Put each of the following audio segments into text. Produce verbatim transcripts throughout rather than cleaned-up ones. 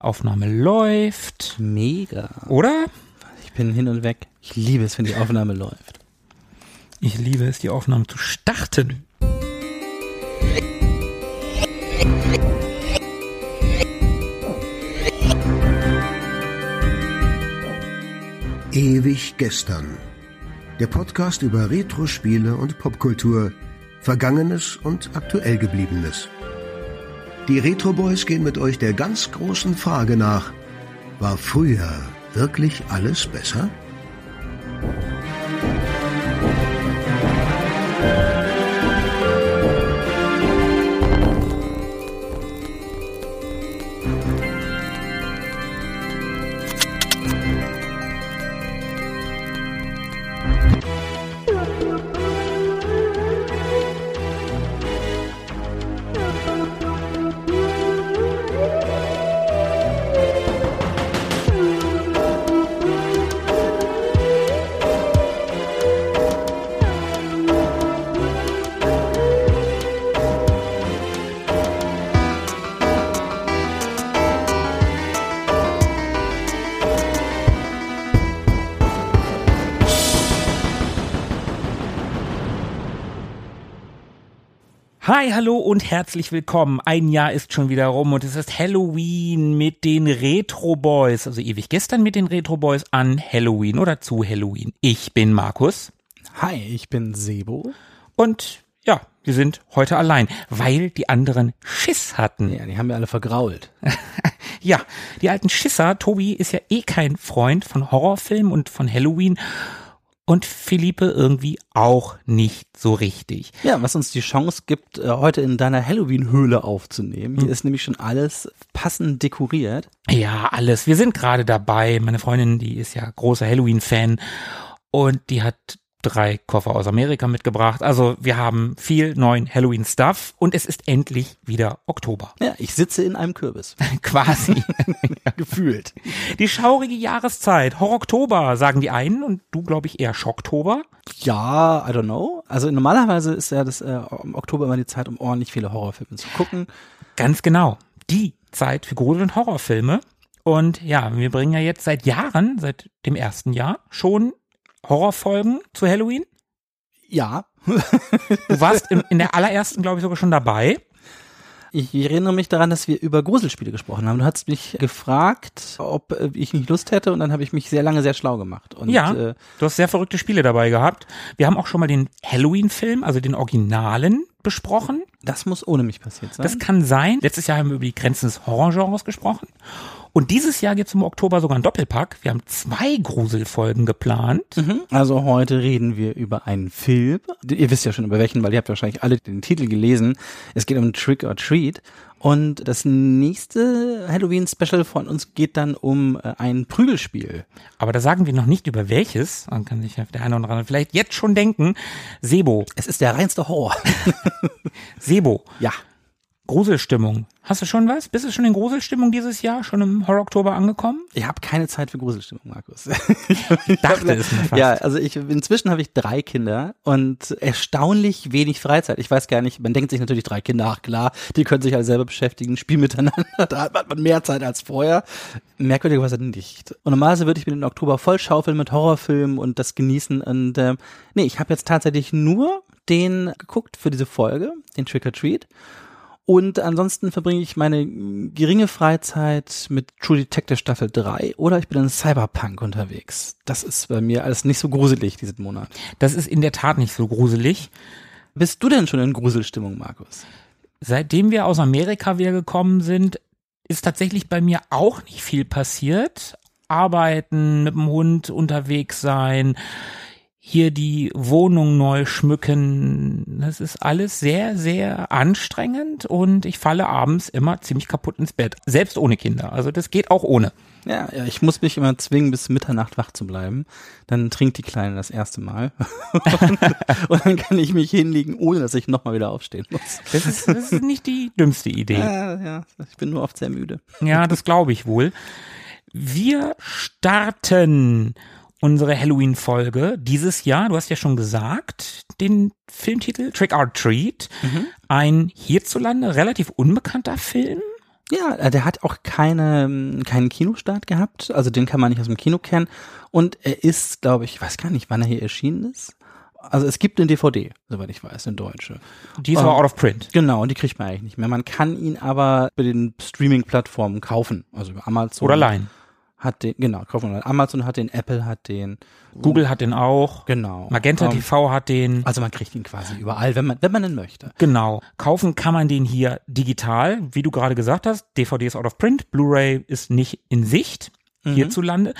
Aufnahme läuft. Mega. Oder? Ich bin hin und weg. Ich liebe es, wenn die Aufnahme läuft. Ich liebe es, die Aufnahme zu starten. Ewig gestern. Der Podcast über Retro-Spiele und Popkultur, Vergangenes und aktuell Gebliebenes. Die Retro Boys gehen mit euch der ganz großen Frage nach: War früher wirklich alles besser? Hi, hallo und herzlich willkommen. Ein Jahr ist schon wieder rum und es ist Halloween mit den Retro Boys. Also ewig gestern mit den Retro Boys an Halloween oder zu Halloween. Ich bin Markus. Hi, ich bin Sebo. Und ja, wir sind heute allein, weil die anderen Schiss hatten. Ja, die haben wir alle vergrault. Ja, die alten Schisser. Tobi ist ja eh kein Freund von Horrorfilmen und von Halloween. Und Philippe irgendwie auch nicht so richtig. Ja, was uns die Chance gibt, heute in deiner Halloween-Höhle aufzunehmen. Hier hm. ist nämlich schon alles passend dekoriert. Ja, alles. Wir sind gerade dabei. Meine Freundin, die ist ja großer Halloween-Fan und die hat drei Koffer aus Amerika mitgebracht. Also wir haben viel neuen Halloween-Stuff und es ist endlich wieder Oktober. Ja, ich sitze in einem Kürbis. Quasi. Ja, gefühlt. Die schaurige Jahreszeit. Horror-Oktober, sagen die einen und du, glaube ich, eher Schocktober. Ja, I don't know. Also normalerweise ist ja das äh, im Oktober immer die Zeit, um ordentlich viele Horrorfilme zu gucken. Ganz genau. Die Zeit für Grusel- und Horrorfilme. Und ja, wir bringen ja jetzt seit Jahren, seit dem ersten Jahr, schon Horrorfolgen zu Halloween? Ja. Du warst in, in der allerersten, glaube ich, sogar schon dabei. Ich erinnere mich daran, dass wir über Gruselspiele gesprochen haben. Du hast mich gefragt, ob ich nicht Lust hätte und dann habe ich mich sehr lange sehr schlau gemacht. Und, ja, äh, du hast sehr verrückte Spiele dabei gehabt. Wir haben auch schon mal den Halloween-Film, also den Originalen, besprochen. Das muss ohne mich passiert sein. Das kann sein. Letztes Jahr haben wir über die Grenzen des Horrorgenres gesprochen. Und dieses Jahr gibt es im Oktober sogar einen Doppelpack. Wir haben zwei Gruselfolgen geplant. Mhm. Also heute reden wir über einen Film. Ihr wisst ja schon über welchen, weil ihr habt wahrscheinlich alle den Titel gelesen. Es geht um Trick or Treat. Und das nächste Halloween-Special von uns geht dann um äh, ein Prügelspiel. Aber da sagen wir noch nicht über welches. Man kann sich ja der eine oder andere vielleicht jetzt schon denken. Sebo. Es ist der reinste Horror. Sebo. Ja. Gruselstimmung. Hast du schon was? Bist du schon in Gruselstimmung dieses Jahr? Schon im Horror-Oktober angekommen? Ich habe keine Zeit für Gruselstimmung, Markus. Ich dachte es mir fast. Ja, also ich inzwischen habe ich drei Kinder und erstaunlich wenig Freizeit. Ich weiß gar nicht, man denkt sich natürlich drei Kinder, ach klar, die können sich alle selber beschäftigen, spielen miteinander, da hat man mehr Zeit als vorher. Merkwürdigerweise nicht. Und normalerweise würde ich mir den Oktober voll schaufeln mit Horrorfilmen und das genießen und äh, nee, ich habe jetzt tatsächlich nur den geguckt für diese Folge, den Trick or Treat. Und ansonsten verbringe ich meine geringe Freizeit mit True Detective Staffel drei oder ich bin in Cyberpunk unterwegs. Das ist bei mir alles nicht so gruselig diesen Monat. Das ist in der Tat nicht so gruselig. Bist du denn schon in Gruselstimmung, Markus? Seitdem wir aus Amerika wieder gekommen sind, ist tatsächlich bei mir auch nicht viel passiert. Arbeiten, mit dem Hund unterwegs sein, hier die Wohnung neu schmücken, das ist alles sehr, sehr anstrengend und ich falle abends immer ziemlich kaputt ins Bett, selbst ohne Kinder, also das geht auch ohne. Ja, ja, ich muss mich immer zwingen, bis Mitternacht wach zu bleiben, dann trinkt die Kleine das erste Mal und, und dann kann ich mich hinlegen, ohne dass ich nochmal wieder aufstehen muss. Das ist, das ist nicht die dümmste Idee. Ja, ja, ich bin nur oft sehr müde. Ja, das glaube ich wohl. Wir starten unsere Halloween-Folge dieses Jahr, du hast ja schon gesagt, den Filmtitel Trick or Treat, mhm. ein hierzulande relativ unbekannter Film. Ja, der hat auch keine, keinen Kinostart gehabt, also den kann man nicht aus dem Kino kennen. Und er ist, glaube ich, ich weiß gar nicht, wann er hier erschienen ist. Also es gibt eine D V D, soweit ich weiß, eine deutsche. Die ist aber out of print. Genau, und die kriegt man eigentlich nicht mehr. Man kann ihn aber bei den Streaming-Plattformen kaufen, also über Amazon. Oder leihen. Hat den, genau, kaufen wir. Amazon hat den, Apple hat den. Google hat den auch. Genau. Magenta um, T V hat den. Also man kriegt ihn quasi überall, wenn man, wenn man ihn möchte. Genau. Kaufen kann man den hier digital, wie du gerade gesagt hast. D V D ist out of print, Blu-ray ist nicht in Sicht Mhm. hierzulande.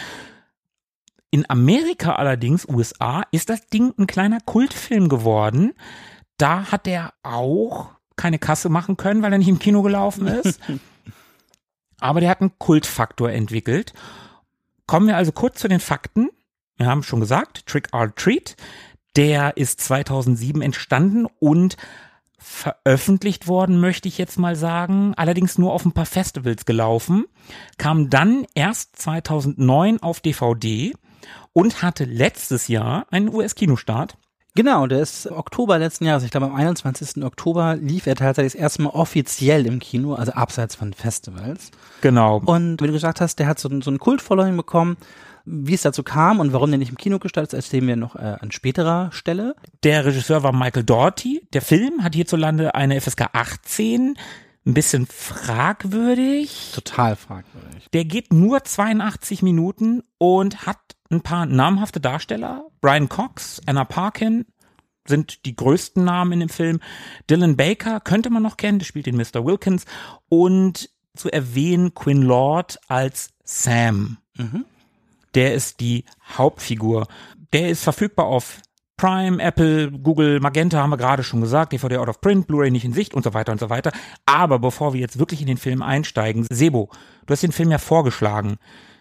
In Amerika allerdings, U S A, ist das Ding ein kleiner Kultfilm geworden. Da hat er auch keine Kasse machen können, weil er nicht im Kino gelaufen ist. Aber der hat einen Kultfaktor entwickelt. Kommen wir also kurz zu den Fakten. Wir haben schon gesagt, Trick or Treat, der ist zweitausendsieben entstanden und veröffentlicht worden, möchte ich jetzt mal sagen, allerdings nur auf ein paar Festivals gelaufen, kam dann erst zweitausendneun auf D V D und hatte letztes Jahr einen U S-Kinostart. Genau, der ist Oktober letzten Jahres, ich glaube am einundzwanzigsten Oktober lief er tatsächlich das erste Mal offiziell im Kino, also abseits von Festivals. Genau. Und wie du gesagt hast, der hat so, so einen Kult-Following bekommen. Wie es dazu kam und warum der nicht im Kino gestartet ist, erzählen wir noch äh, an späterer Stelle. Der Regisseur war Michael Dougherty. Der Film hat hierzulande eine F S K achtzehn. Ein bisschen fragwürdig. Total fragwürdig. Der geht nur zweiundachtzig Minuten und hat ein paar namhafte Darsteller. Brian Cox, Anna Paquin sind die größten Namen in dem Film. Dylan Baker könnte man noch kennen, der spielt den Mister Wilkins. Und zu erwähnen Quinn Lord als Sam. Mhm. Der ist die Hauptfigur. Der ist verfügbar auf Prime, Apple, Google, Magenta, haben wir gerade schon gesagt, D V D out of print, Blu-ray nicht in Sicht und so weiter und so weiter. Aber bevor wir jetzt wirklich in den Film einsteigen, Sebo, du hast den Film ja vorgeschlagen.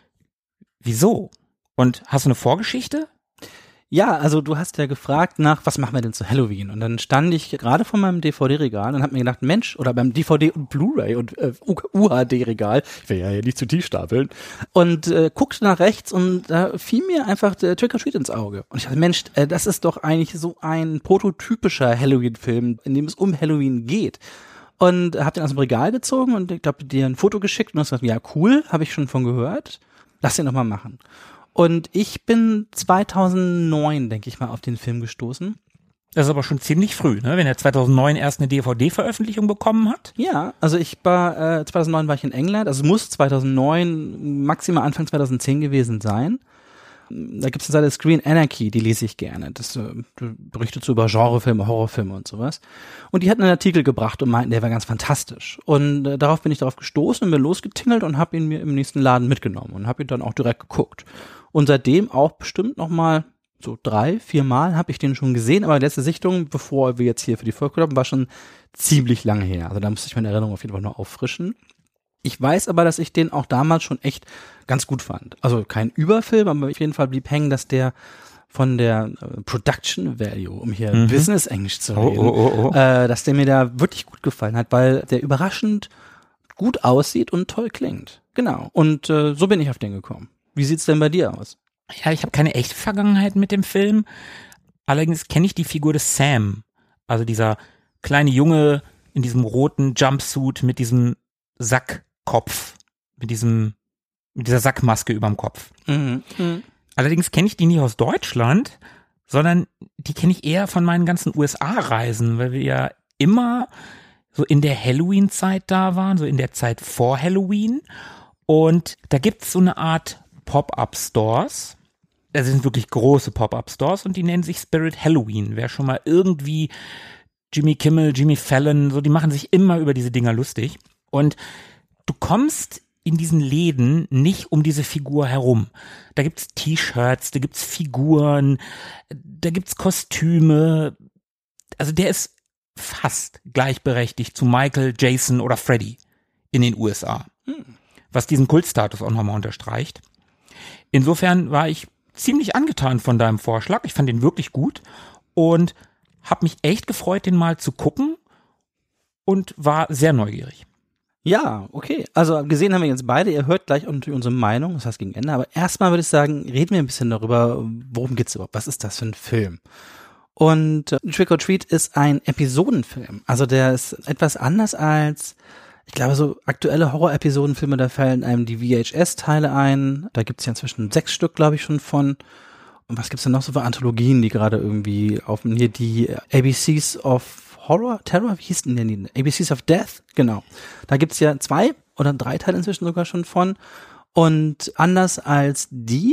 Wieso? Und hast du eine Vorgeschichte? Ja, also du hast ja gefragt nach, was machen wir denn zu Halloween? Und dann stand ich gerade vor meinem D V D-Regal und hab mir gedacht, Mensch, oder beim D V D und Blu-ray und äh, U H D-Regal, ich will ja hier nicht zu tief stapeln, und äh, guckte nach rechts und da fiel mir einfach der Trick or Treat ins Auge. Und ich dachte, Mensch, äh, das ist doch eigentlich so ein prototypischer Halloween-Film, in dem es um Halloween geht. Und hab den aus dem Regal gezogen und ich glaube, dir ein Foto geschickt und hast gesagt, ja cool, habe ich schon von gehört, lass den doch mal machen. Und ich bin zweitausendneun, denke ich mal, auf den Film gestoßen. Das ist aber schon ziemlich früh, ne? Wenn er zweitausendneun erst eine D V D-Veröffentlichung bekommen hat. Ja, also ich war, äh, zweitausendneun war ich in England, also muss zweitausendneun, maximal Anfang zweitausendzehn gewesen sein. Da gibt es eine Seite Screen Anarchy, die lese ich gerne. Das äh, berichtet so über Genrefilme, Horrorfilme und sowas. Und die hatten einen Artikel gebracht und meinten, der war ganz fantastisch. Und äh, darauf bin ich darauf gestoßen und bin losgetingelt und habe ihn mir im nächsten Laden mitgenommen und habe ihn dann auch direkt geguckt. Und seitdem auch bestimmt nochmal so drei, vier Mal habe ich den schon gesehen, aber die letzte Sichtung, bevor wir jetzt hier für die Folge haben, war schon ziemlich lange her. Also da musste ich meine Erinnerung auf jeden Fall noch auffrischen. Ich weiß aber, dass ich den auch damals schon echt ganz gut fand. Also kein Überfilm, aber auf jeden Fall blieb hängen, dass der von der äh, Production Value, um hier mhm. Business Englisch zu reden, oh, oh, oh, oh. Äh, dass der mir da wirklich gut gefallen hat, weil der überraschend gut aussieht und toll klingt. Genau. Und äh, so bin ich auf den gekommen. Wie sieht's denn bei dir aus? Ja, ich habe keine echte Vergangenheit mit dem Film. Allerdings kenne ich die Figur des Sam. Also dieser kleine Junge in diesem roten Jumpsuit mit diesem Sackkopf. Mit diesem, mit dieser Sackmaske überm Kopf. Mhm. Mhm. Allerdings kenne ich die nicht aus Deutschland, sondern die kenne ich eher von meinen ganzen U S A-Reisen, weil wir ja immer so in der Halloween-Zeit da waren, so in der Zeit vor Halloween. Und da gibt's so eine Art Pop-Up-Stores. Das sind wirklich große Pop-Up-Stores und die nennen sich Spirit Halloween. Wer schon mal irgendwie Jimmy Kimmel, Jimmy Fallon, so, die machen sich immer über diese Dinger lustig. Und du kommst in diesen Läden nicht um diese Figur herum. Da gibt's T-Shirts, da gibt's Figuren, da gibt's Kostüme. Also der ist fast gleichberechtigt zu Michael, Jason oder Freddy in den U S A. Hm. Was diesen Kultstatus auch nochmal unterstreicht. Insofern war ich ziemlich angetan von deinem Vorschlag. Ich fand den wirklich gut und habe mich echt gefreut, den mal zu gucken und war sehr neugierig. Ja, okay. Also gesehen haben wir jetzt beide. Ihr hört gleich natürlich unsere Meinung, das heißt gegen Ende. Aber erstmal würde ich sagen, reden wir ein bisschen darüber, worum geht's überhaupt? Was ist das für ein Film? Und äh, Trick or Treat ist ein Episodenfilm. Also der ist etwas anders als, Ich glaube, so aktuelle Horror-Episodenfilme, da fallen einem die V H S-Teile ein. Da gibt's ja inzwischen sechs Stück, glaube ich, schon von. Und was gibt's denn noch so für Anthologien, die gerade irgendwie auf hier die A B Cs of Horror, Terror, wie hieß denn denn die? A B Cs of Death, genau. Da gibt's ja zwei oder drei Teile inzwischen sogar schon von. Und anders als die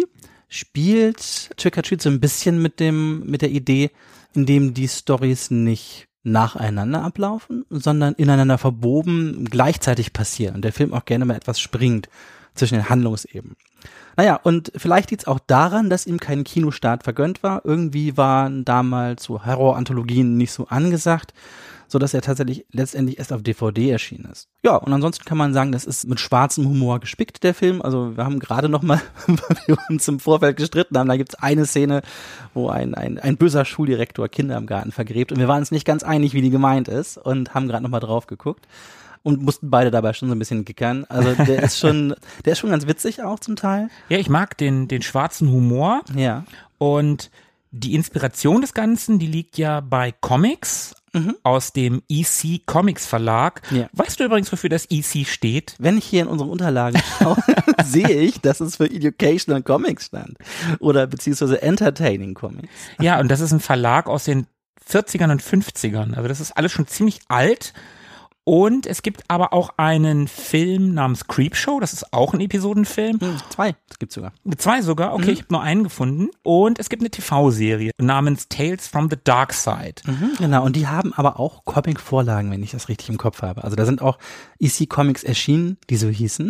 spielt Trick or Treat so ein bisschen mit dem, mit der Idee, indem die Storys nicht nacheinander ablaufen, sondern ineinander verwoben gleichzeitig passieren. Und der Film auch gerne mal etwas springt zwischen den Handlungsebenen. Naja, und vielleicht liegt es auch daran, dass ihm kein Kinostart vergönnt war. Irgendwie waren damals so Horror-Anthologien nicht so angesagt, sodass er tatsächlich letztendlich erst auf D V D erschienen ist. Ja, und ansonsten kann man sagen, das ist mit schwarzem Humor gespickt, der Film. Also wir haben gerade noch mal, weil wir uns im Vorfeld gestritten haben, da gibt's eine Szene, wo ein, ein, ein böser Schuldirektor Kinder im Garten vergräbt. Und wir waren uns nicht ganz einig, wie die gemeint ist, und haben gerade noch mal drauf geguckt. Und mussten beide dabei schon so ein bisschen gickern. Also der ist schon, der ist schon ganz witzig auch zum Teil. Ja, ich mag den, den schwarzen Humor. Ja. Und die Inspiration des Ganzen, die liegt ja bei Comics mhm. aus dem E C Comics Verlag. Ja. Weißt du übrigens, wofür das E C steht? Wenn ich hier in unsere Unterlagen schaue, sehe ich, dass es für Educational Comics stand. Oder beziehungsweise Entertaining Comics. Ja, und das ist ein Verlag aus den vierzigern und fünfzigern. Also das ist alles schon ziemlich alt. Und es gibt aber auch einen Film namens Creepshow, das ist auch ein Episodenfilm. Hm, zwei, das gibt's sogar. Zwei sogar, okay, mhm. ich habe nur einen gefunden. Und es gibt eine T V-Serie namens Tales from the Dark Side. Mhm, genau, und die haben aber auch Comic-Vorlagen, wenn ich das richtig im Kopf habe. Also da sind auch E C Comics erschienen, die so hießen.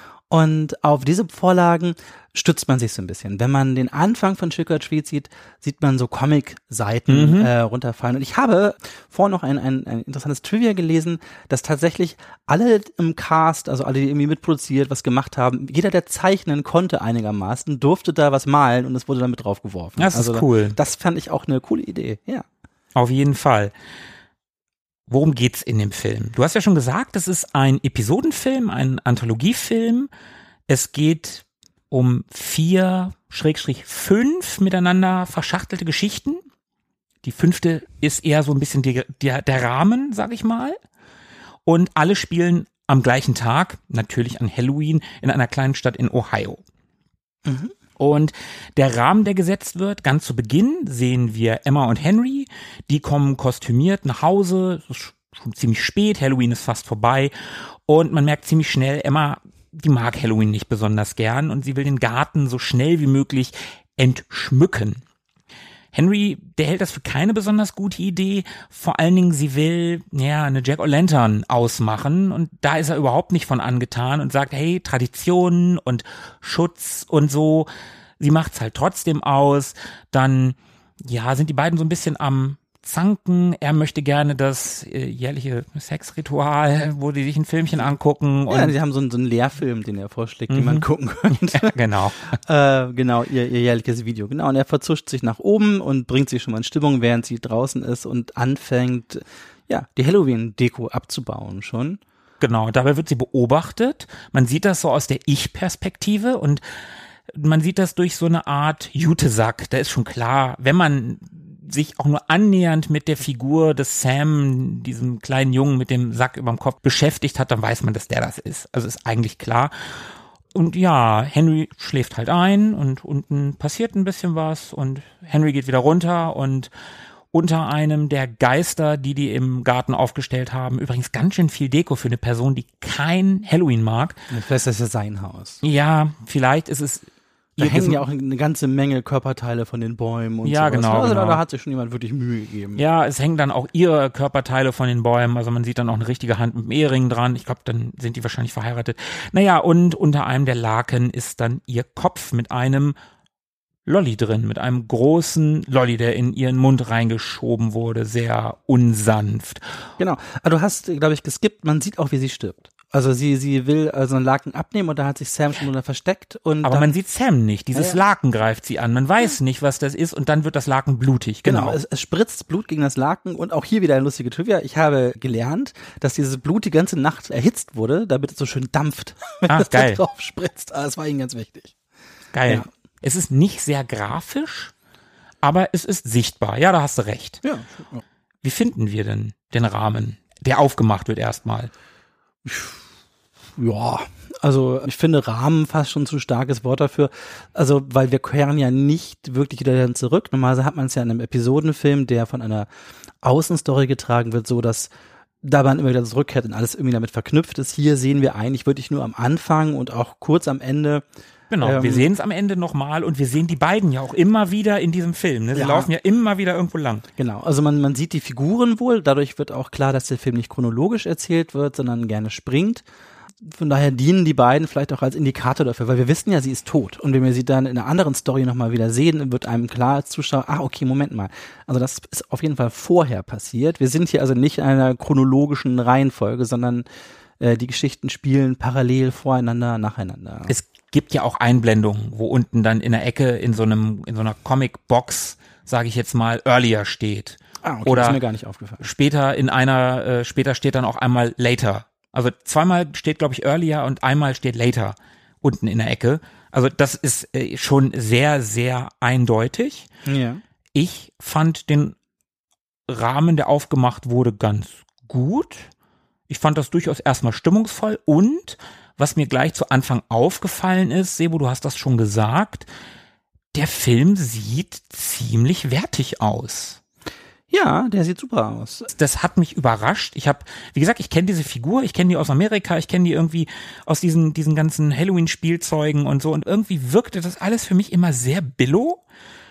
Und auf diese Vorlagen stützt man sich so ein bisschen. Wenn man den Anfang von Trick or Treat sieht, sieht man so Comic-Seiten mhm. äh, runterfallen. Und ich habe vorhin noch ein, ein, ein interessantes Trivia gelesen, dass tatsächlich alle im Cast, also alle, die irgendwie mitproduziert, was gemacht haben, jeder, der zeichnen konnte einigermaßen, durfte da was malen und es wurde dann mit draufgeworfen. Das ist also, cool. Das fand ich auch eine coole Idee, ja. Auf jeden Fall. Worum geht's in dem Film? Du hast ja schon gesagt, es ist ein Episodenfilm, ein Anthologiefilm. Es geht um vier, Schrägstrich fünf miteinander verschachtelte Geschichten. Die fünfte ist eher so ein bisschen die, der, der Rahmen, sag ich mal. Und alle spielen am gleichen Tag, natürlich an Halloween, in einer kleinen Stadt in Ohio. Mhm. Und der Rahmen, der gesetzt wird, ganz zu Beginn sehen wir Emma und Henry, die kommen kostümiert nach Hause, es ist schon ziemlich spät, Halloween ist fast vorbei und man merkt ziemlich schnell, Emma, die mag Halloween nicht besonders gern und sie will den Garten so schnell wie möglich entschmücken. Henry, der hält das für keine besonders gute Idee, vor allen Dingen sie will ja eine Jack-O'-Lantern ausmachen und da ist er überhaupt nicht von angetan und sagt, hey, Traditionen und Schutz und so, sie macht's halt trotzdem aus, dann ja, sind die beiden so ein bisschen am Zanken, er möchte gerne das äh, jährliche Sexritual, wo die sich ein Filmchen angucken. Und ja, sie haben so einen, so einen Lehrfilm, den er vorschlägt, mhm. den man gucken könnte. Ja, genau. äh, genau, ihr, ihr jährliches Video. Genau, und er verzuscht sich nach oben und bringt sich schon mal in Stimmung, während sie draußen ist und anfängt, ja, die Halloween-Deko abzubauen schon. Genau, dabei wird sie beobachtet. Man sieht das so aus der Ich-Perspektive und man sieht das durch so eine Art Jutesack. Da ist schon klar, wenn man sich auch nur annähernd mit der Figur des Sam, diesem kleinen Jungen mit dem Sack überm Kopf beschäftigt hat, dann weiß man, dass der das ist. Also ist eigentlich klar. Und ja, Henry schläft halt ein und unten passiert ein bisschen was und Henry geht wieder runter und unter einem der Geister, die die im Garten aufgestellt haben, übrigens ganz schön viel Deko für eine Person, die kein Halloween mag. Ich weiß, das ist ja sein Haus. Ja, vielleicht ist es Da hängen ja auch eine ganze Menge Körperteile von den Bäumen und so. Ja, sowas. genau. Also genau. Da hat sich schon jemand wirklich Mühe gegeben. Ja, es hängen dann auch ihre Körperteile von den Bäumen. Also man sieht dann auch eine richtige Hand mit dem Ehering dran. Ich glaube, dann sind die wahrscheinlich verheiratet. Naja, und unter einem der Laken ist dann ihr Kopf mit einem Lolli drin, mit einem großen Lolli, der in ihren Mund reingeschoben wurde. Sehr unsanft. Genau. Aber du hast, glaube ich, geskippt. Man sieht auch, wie sie stirbt. Also sie sie will also einen Laken abnehmen und da hat sich Sam schon drunter versteckt. Und aber dann, man sieht Sam nicht. Dieses ja, ja. Laken greift sie an. Man weiß ja. nicht, was das ist und dann wird das Laken blutig. Genau, genau es, es spritzt Blut gegen das Laken und auch hier wieder ein lustiger Trivia. Ich habe gelernt, dass dieses Blut die ganze Nacht erhitzt wurde, damit es so schön dampft, wenn Ach, es geil. da drauf spritzt. Ah, das war ihnen ganz wichtig. Geil. Ja. Es ist nicht sehr grafisch, aber es ist sichtbar. Ja, da hast du recht. Ja. Wie finden wir denn den Rahmen, der aufgemacht wird erstmal? Ja, also ich finde Rahmen fast schon zu starkes Wort dafür. Also, weil wir kehren ja nicht wirklich wieder dann zurück. Normalerweise hat man es ja in einem Episodenfilm, der von einer Außenstory getragen wird, so dass da man immer wieder zurückkehrt und alles irgendwie damit verknüpft ist. Hier sehen wir eigentlich wirklich nur am Anfang und auch kurz am Ende. Genau, ähm, wir sehen es am Ende nochmal und wir sehen die beiden ja auch immer wieder in diesem Film. Ne? Sie Ja. laufen ja immer wieder irgendwo lang. Genau, also man, man sieht die Figuren wohl, dadurch wird auch klar, dass der Film nicht chronologisch erzählt wird, sondern gerne springt. Von daher dienen die beiden vielleicht auch als Indikator dafür, weil wir wissen ja, sie ist tot. Und wenn wir sie dann in einer anderen Story nochmal wieder sehen, wird einem klar als Zuschauer, ah, okay, Moment mal. Also das ist auf jeden Fall vorher passiert. Wir sind hier also nicht in einer chronologischen Reihenfolge, sondern äh, die Geschichten spielen parallel voreinander, nacheinander. Es gibt ja auch Einblendungen, wo unten dann in der Ecke in so einem, in so einer Comic-Box, sage ich jetzt mal, earlier steht. Ah, okay, Oder das ist mir gar nicht aufgefallen. Später in einer, äh, später steht dann auch einmal later. Also zweimal steht, glaube ich, earlier und einmal steht later unten in der Ecke. Also das ist äh, schon sehr, sehr eindeutig. Ja. Ich fand den Rahmen, der aufgemacht wurde, ganz gut. Ich fand das durchaus erstmal stimmungsvoll und was mir gleich zu Anfang aufgefallen ist, Sebo, du hast das schon gesagt, der Film sieht ziemlich wertig aus. Ja, der sieht super aus. Das hat mich überrascht. Ich habe, wie gesagt, ich kenne diese Figur, ich kenne die aus Amerika, ich kenne die irgendwie aus diesen diesen ganzen Halloween-Spielzeugen und so und irgendwie wirkte das alles für mich immer sehr billow.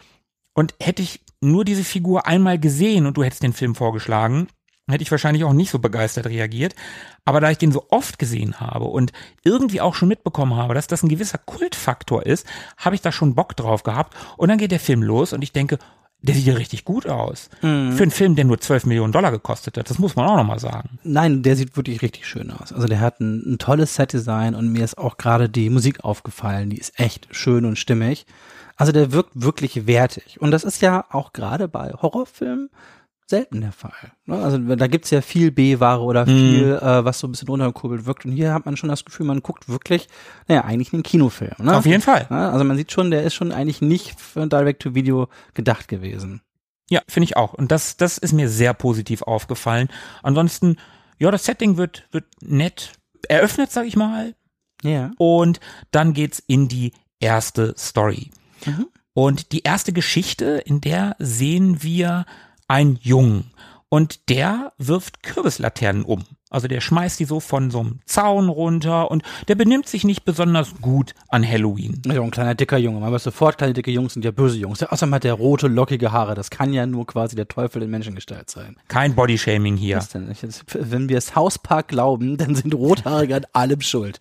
Und hätte ich nur diese Figur einmal gesehen und du hättest den Film vorgeschlagen, hätte ich wahrscheinlich auch nicht so begeistert reagiert. Aber da ich den so oft gesehen habe und irgendwie auch schon mitbekommen habe, dass das ein gewisser Kultfaktor ist, habe ich da schon Bock drauf gehabt. Und dann geht der Film los und ich denke, der sieht ja richtig gut aus. Mhm. Für einen Film, der nur zwölf Millionen Dollar gekostet hat. Das muss man auch nochmal sagen. Nein, der sieht wirklich richtig schön aus. Also der hat ein, ein tolles Setdesign und mir ist auch gerade die Musik aufgefallen. Die ist echt schön und stimmig. Also der wirkt wirklich wertig. Und das ist ja auch gerade bei Horrorfilmen selten der Fall. Also da gibt's ja viel B-Ware oder viel, mhm. äh, was so ein bisschen runtergekurbelt wirkt. Und hier hat man schon das Gefühl, man guckt wirklich, naja, eigentlich einen Kinofilm. Ne? Auf jeden Fall. Also man sieht schon, der ist schon eigentlich nicht für Direct-to-Video gedacht gewesen. Ja, finde ich auch. Und das, das ist mir sehr positiv aufgefallen. Ansonsten, ja, das Setting wird, wird nett eröffnet, sag ich mal. Ja. Und dann geht's in die erste Story. Mhm. Und die erste Geschichte, in der sehen wir einen Jungen und der wirft Kürbislaternen um. Also der schmeißt die so von so einem Zaun runter und der benimmt sich nicht besonders gut an Halloween. Ja, ein kleiner dicker Junge. Man weiß sofort, kleine dicke Jungs sind ja böse Jungs. Außerdem hat der rote, lockige Haare. Das kann ja nur quasi der Teufel in Menschengestalt sein. Kein Bodyshaming hier. Was denn? Wenn wir es Hauspark glauben, dann sind Rothaarige an allem schuld.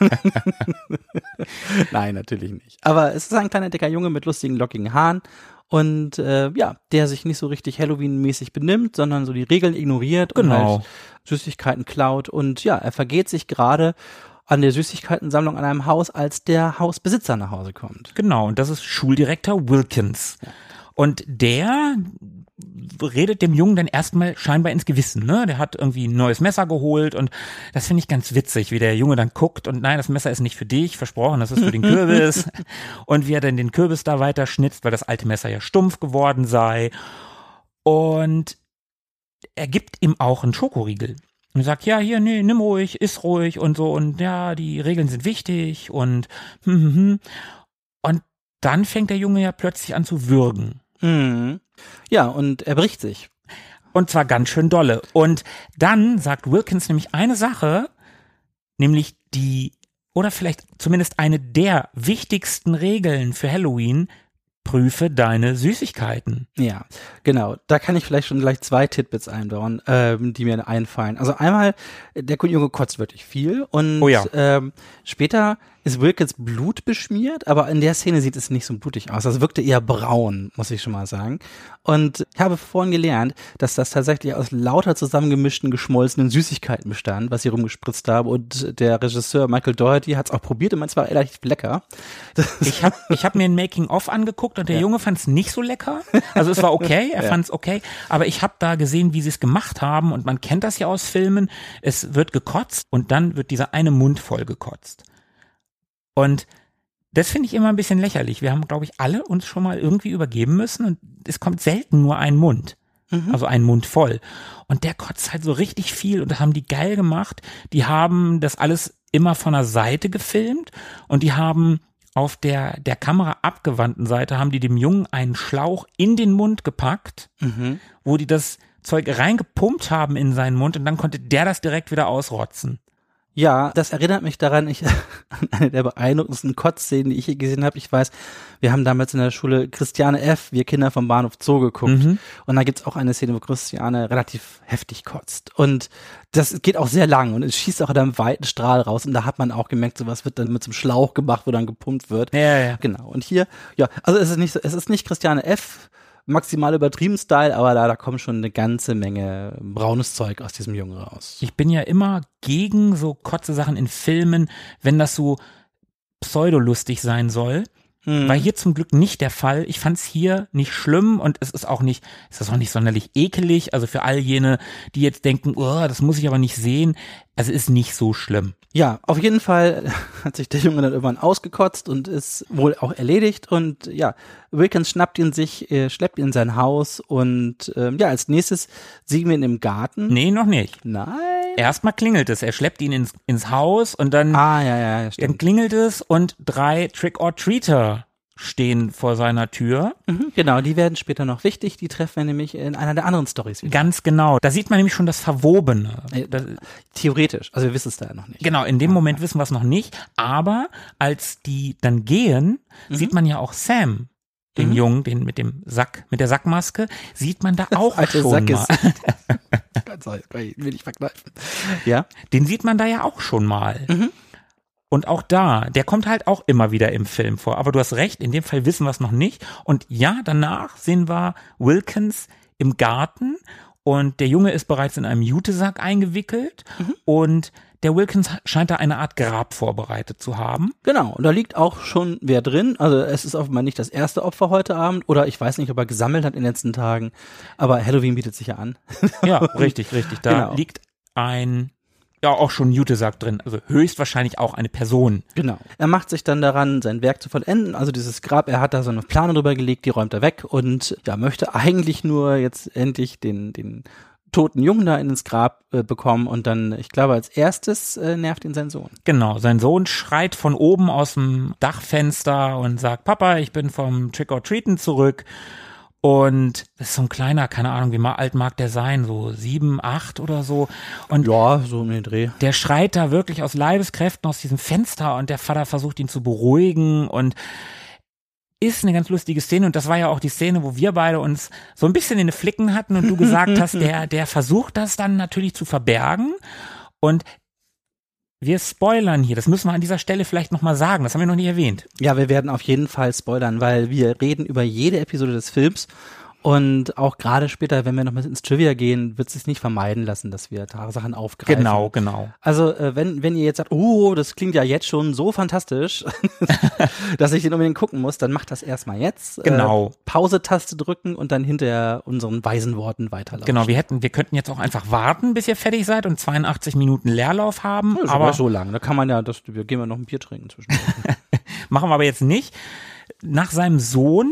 Nein, natürlich nicht. Aber es ist ein kleiner dicker Junge mit lustigen, lockigen Haaren. Und äh, ja, der sich nicht so richtig Halloween-mäßig benimmt, sondern so die Regeln ignoriert genau. und halt Süßigkeiten klaut. Und ja, er vergeht sich gerade an der Süßigkeitensammlung an einem Haus, als der Hausbesitzer nach Hause kommt. Genau, und das ist Schuldirektor Wilkins. Ja. Und der redet dem Jungen dann erstmal scheinbar ins Gewissen, ne? Der hat irgendwie ein neues Messer geholt und das finde ich ganz witzig, wie der Junge dann guckt und nein, das Messer ist nicht für dich, versprochen, das ist für den Kürbis. Und wie er dann den Kürbis da weiter schnitzt, weil das alte Messer ja stumpf geworden sei. Und er gibt ihm auch einen Schokoriegel. Und sagt, ja, hier, nee, nimm ruhig, iss ruhig und so und ja, die Regeln sind wichtig und hm, hm, hm. Und dann fängt der Junge ja plötzlich an zu würgen. Mhm. Ja, und er bricht sich. Und zwar ganz schön dolle. Und dann sagt Wilkins nämlich eine Sache, nämlich die, oder vielleicht zumindest eine der wichtigsten Regeln für Halloween, prüfe deine Süßigkeiten. Ja, genau. Da kann ich vielleicht schon gleich zwei Titbits einbauen, ähm, die mir einfallen. Also einmal, der Junge kotzt wirklich viel und oh ja. ähm, später ist Wilkins Blut beschmiert, aber in der Szene sieht es nicht so blutig aus. Also wirkte eher braun, muss ich schon mal sagen. Und ich habe vorhin gelernt, dass das tatsächlich aus lauter zusammengemischten, geschmolzenen Süßigkeiten bestand, was sie rumgespritzt haben. Und der Regisseur Michael Dougherty hat es auch probiert und meint, es war relativ lecker. Das ich habe ich hab mir ein Making-of angeguckt und der ja. Junge fand es nicht so lecker. Also es war okay, er ja. fand es okay. Aber ich habe da gesehen, wie sie es gemacht haben und man kennt das ja aus Filmen. Es wird gekotzt und dann wird dieser eine Mund voll gekotzt. Und das finde ich immer ein bisschen lächerlich. Wir haben, glaube ich, alle uns schon mal irgendwie übergeben müssen und es kommt selten nur ein Mund. Mhm. Also einen Mund voll. Und der kotzt halt so richtig viel und das haben die geil gemacht. Die haben das alles immer von der Seite gefilmt und die haben auf der, der Kamera abgewandten Seite haben die dem Jungen einen Schlauch in den Mund gepackt, mhm. wo die das Zeug reingepumpt haben in seinen Mund und dann konnte der das direkt wieder ausrotzen. Ja, das erinnert mich daran, ich an eine der beeindruckendsten Kotzszenen, die ich je gesehen habe. Ich weiß, wir haben damals in der Schule Christiane F., wir Kinder vom Bahnhof Zoo geguckt. Mhm. Und da gibt's auch eine Szene, wo Christiane relativ heftig kotzt. Und das geht auch sehr lang und es schießt auch in einem weiten Strahl raus. Und da hat man auch gemerkt, sowas wird dann mit so einem Schlauch gemacht, wo dann gepumpt wird. Ja, ja. Genau. Und hier, ja, also es ist nicht, es ist nicht Christiane F., maximal übertrieben Style, aber da, da kommt schon eine ganze Menge braunes Zeug aus diesem Jungen raus. Ich bin ja immer gegen so kotze Sachen in Filmen, wenn das so pseudolustig sein soll. Hm. War hier zum Glück nicht der Fall. Ich fand es hier nicht schlimm und es ist auch nicht, es ist auch nicht sonderlich ekelig. Also für all jene, die jetzt denken, oh, das muss ich aber nicht sehen. Also ist nicht so schlimm. Ja, auf jeden Fall hat sich der Junge dann irgendwann ausgekotzt und ist wohl auch erledigt und ja, Wilkins schnappt ihn sich, äh, schleppt ihn in sein Haus und ähm, ja, als nächstes sehen wir ihn im Garten. Nee, noch nicht. Nein. Erstmal klingelt es, er schleppt ihn ins, ins Haus und dann, ah, ja, ja, ja, stimmt. Dann klingelt es und drei Trick-or-Treater stehen vor seiner Tür. Mhm, genau, die werden später noch wichtig, die treffen wir nämlich in einer der anderen Storys wieder. Ganz genau, da sieht man nämlich schon das Verwobene. Das, Theoretisch, also wir wissen es da ja noch nicht. Genau, in dem Moment wissen wir es noch nicht, aber als die dann gehen, mhm. sieht man ja auch Sam, den mhm. Jungen, den mit dem Sack, mit der Sackmaske, sieht man da auch Alte schon Sack mal. Sorry, will ich verkneifen. Ja. Den sieht man da ja auch schon mal. Mhm. Und auch da, der kommt halt auch immer wieder im Film vor. Aber du hast recht, in dem Fall wissen wir es noch nicht. Und ja, danach sehen wir Wilkins im Garten und der Junge ist bereits in einem Jutesack eingewickelt mhm. und der Wilkins scheint da eine Art Grab vorbereitet zu haben. Genau, und da liegt auch schon wer drin. Also es ist offenbar nicht das erste Opfer heute Abend oder ich weiß nicht, ob er gesammelt hat in den letzten Tagen. Aber Halloween bietet sich ja an. Ja, richtig, richtig. Da genau. liegt ein... Ja, auch schon ein Jutesack drin, also höchstwahrscheinlich auch eine Person. Genau. Er macht sich dann daran, sein Werk zu vollenden, also dieses Grab, er hat da so eine Plane drüber gelegt, die räumt er weg und ja, möchte eigentlich nur jetzt endlich den, den toten Jungen da ins Grab äh, bekommen und dann, ich glaube, als erstes äh, nervt ihn sein Sohn. Genau, sein Sohn schreit von oben aus dem Dachfenster und sagt, Papa, ich bin vom Trick-or-Treaten zurück. Und das ist so ein kleiner, keine Ahnung, wie alt mag der sein, so sieben, acht oder so. Und ja, so um den Dreh. Der schreit da wirklich aus Leibeskräften aus diesem Fenster und der Vater versucht ihn zu beruhigen und ist eine ganz lustige Szene. Und das war ja auch die Szene, wo wir beide uns so ein bisschen in den Flicken hatten und du gesagt hast, der, der versucht das dann natürlich zu verbergen und wir spoilern hier, das müssen wir an dieser Stelle vielleicht nochmal sagen, das haben wir noch nicht erwähnt. Ja, wir werden auf jeden Fall spoilern, weil wir reden über jede Episode des Films und auch gerade später, wenn wir noch mal ins Trivia gehen, wird es sich nicht vermeiden lassen, dass wir Sachen aufgreifen. Genau, genau. Also äh, wenn wenn ihr jetzt sagt, oh, das klingt ja jetzt schon so fantastisch, dass ich den unbedingt gucken muss, dann macht das erstmal jetzt. Genau. Äh, Pause-Taste drücken und dann hinterher unseren weisen Worten weiterlaufen. Genau, wir hätten, wir könnten jetzt auch einfach warten, bis ihr fertig seid und zweiundachtzig Minuten Leerlauf haben. Ja, aber so lang, da kann man ja, das, wir gehen wir noch ein Bier trinken zwischendurch. Machen wir aber jetzt nicht. Nach seinem Sohn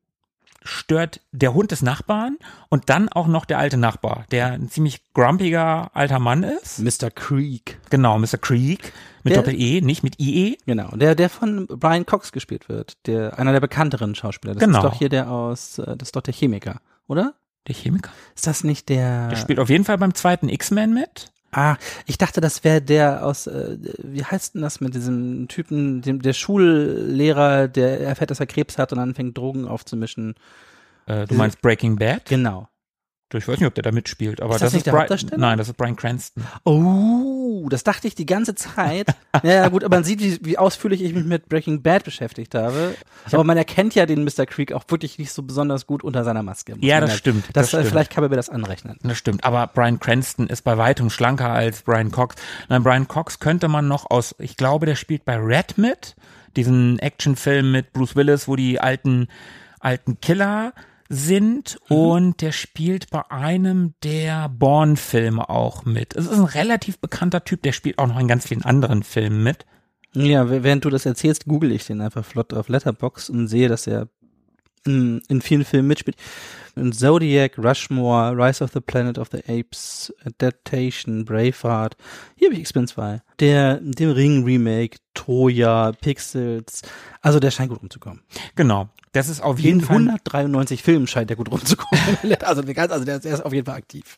stört der Hund des Nachbarn und dann auch noch der alte Nachbar, der ein ziemlich grumpiger alter Mann ist. Mister Creek. Genau, Mister Creek mit Doppel-E, nicht mit I E. Genau, der der von Brian Cox gespielt wird, der einer der bekannteren Schauspieler. Das genau. ist doch hier der aus, das ist doch der Chemiker, oder? Der Chemiker? Ist das nicht der? Der spielt auf jeden Fall beim zweiten X-Men mit. Ah, ich dachte, das wäre der aus, äh, wie heißt denn das mit diesem Typen, dem, der Schullehrer, der erfährt, dass er Krebs hat und anfängt Drogen aufzumischen. Äh, du meinst Breaking Bad? Genau. Ich weiß nicht, ob der da mitspielt, aber ist das, das nicht ist der Bri- Hauptdarsteller? Nein, das ist Bryan Cranston. Oh, das dachte ich die ganze Zeit. Ja, gut, aber man sieht, wie, wie ausführlich ich mich mit Breaking Bad beschäftigt habe. Aber man erkennt ja den Mister Creek auch wirklich nicht so besonders gut unter seiner Maske. Ja, das stimmt. Das, das äh, stimmt. Vielleicht kann man mir das anrechnen. Das stimmt, aber Bryan Cranston ist bei weitem schlanker als Brian Cox. Nein, Brian Cox könnte man noch aus, ich glaube, der spielt bei Red mit, diesen Actionfilm mit Bruce Willis, wo die alten, alten Killer sind mhm. und der spielt bei einem der Bourne-Filme auch mit. Es ist ein relativ bekannter Typ, der spielt auch noch in ganz vielen anderen Filmen mit. Ja, während du das erzählst, google ich den einfach flott auf Letterboxd und sehe, dass er in, in vielen Filmen mitspielt. In Zodiac, Rushmore, Rise of the Planet of the Apes, Adaptation, Braveheart. Hier habe ich X-Men zwei. Der, dem Ring-Remake, Troja, Pixels. Also der scheint gut rumzukommen. Genau. Das ist auf jeden In Fall. hundertdreiundneunzig Filmen scheint der gut rumzukommen. also, der, also der, der ist auf jeden Fall aktiv.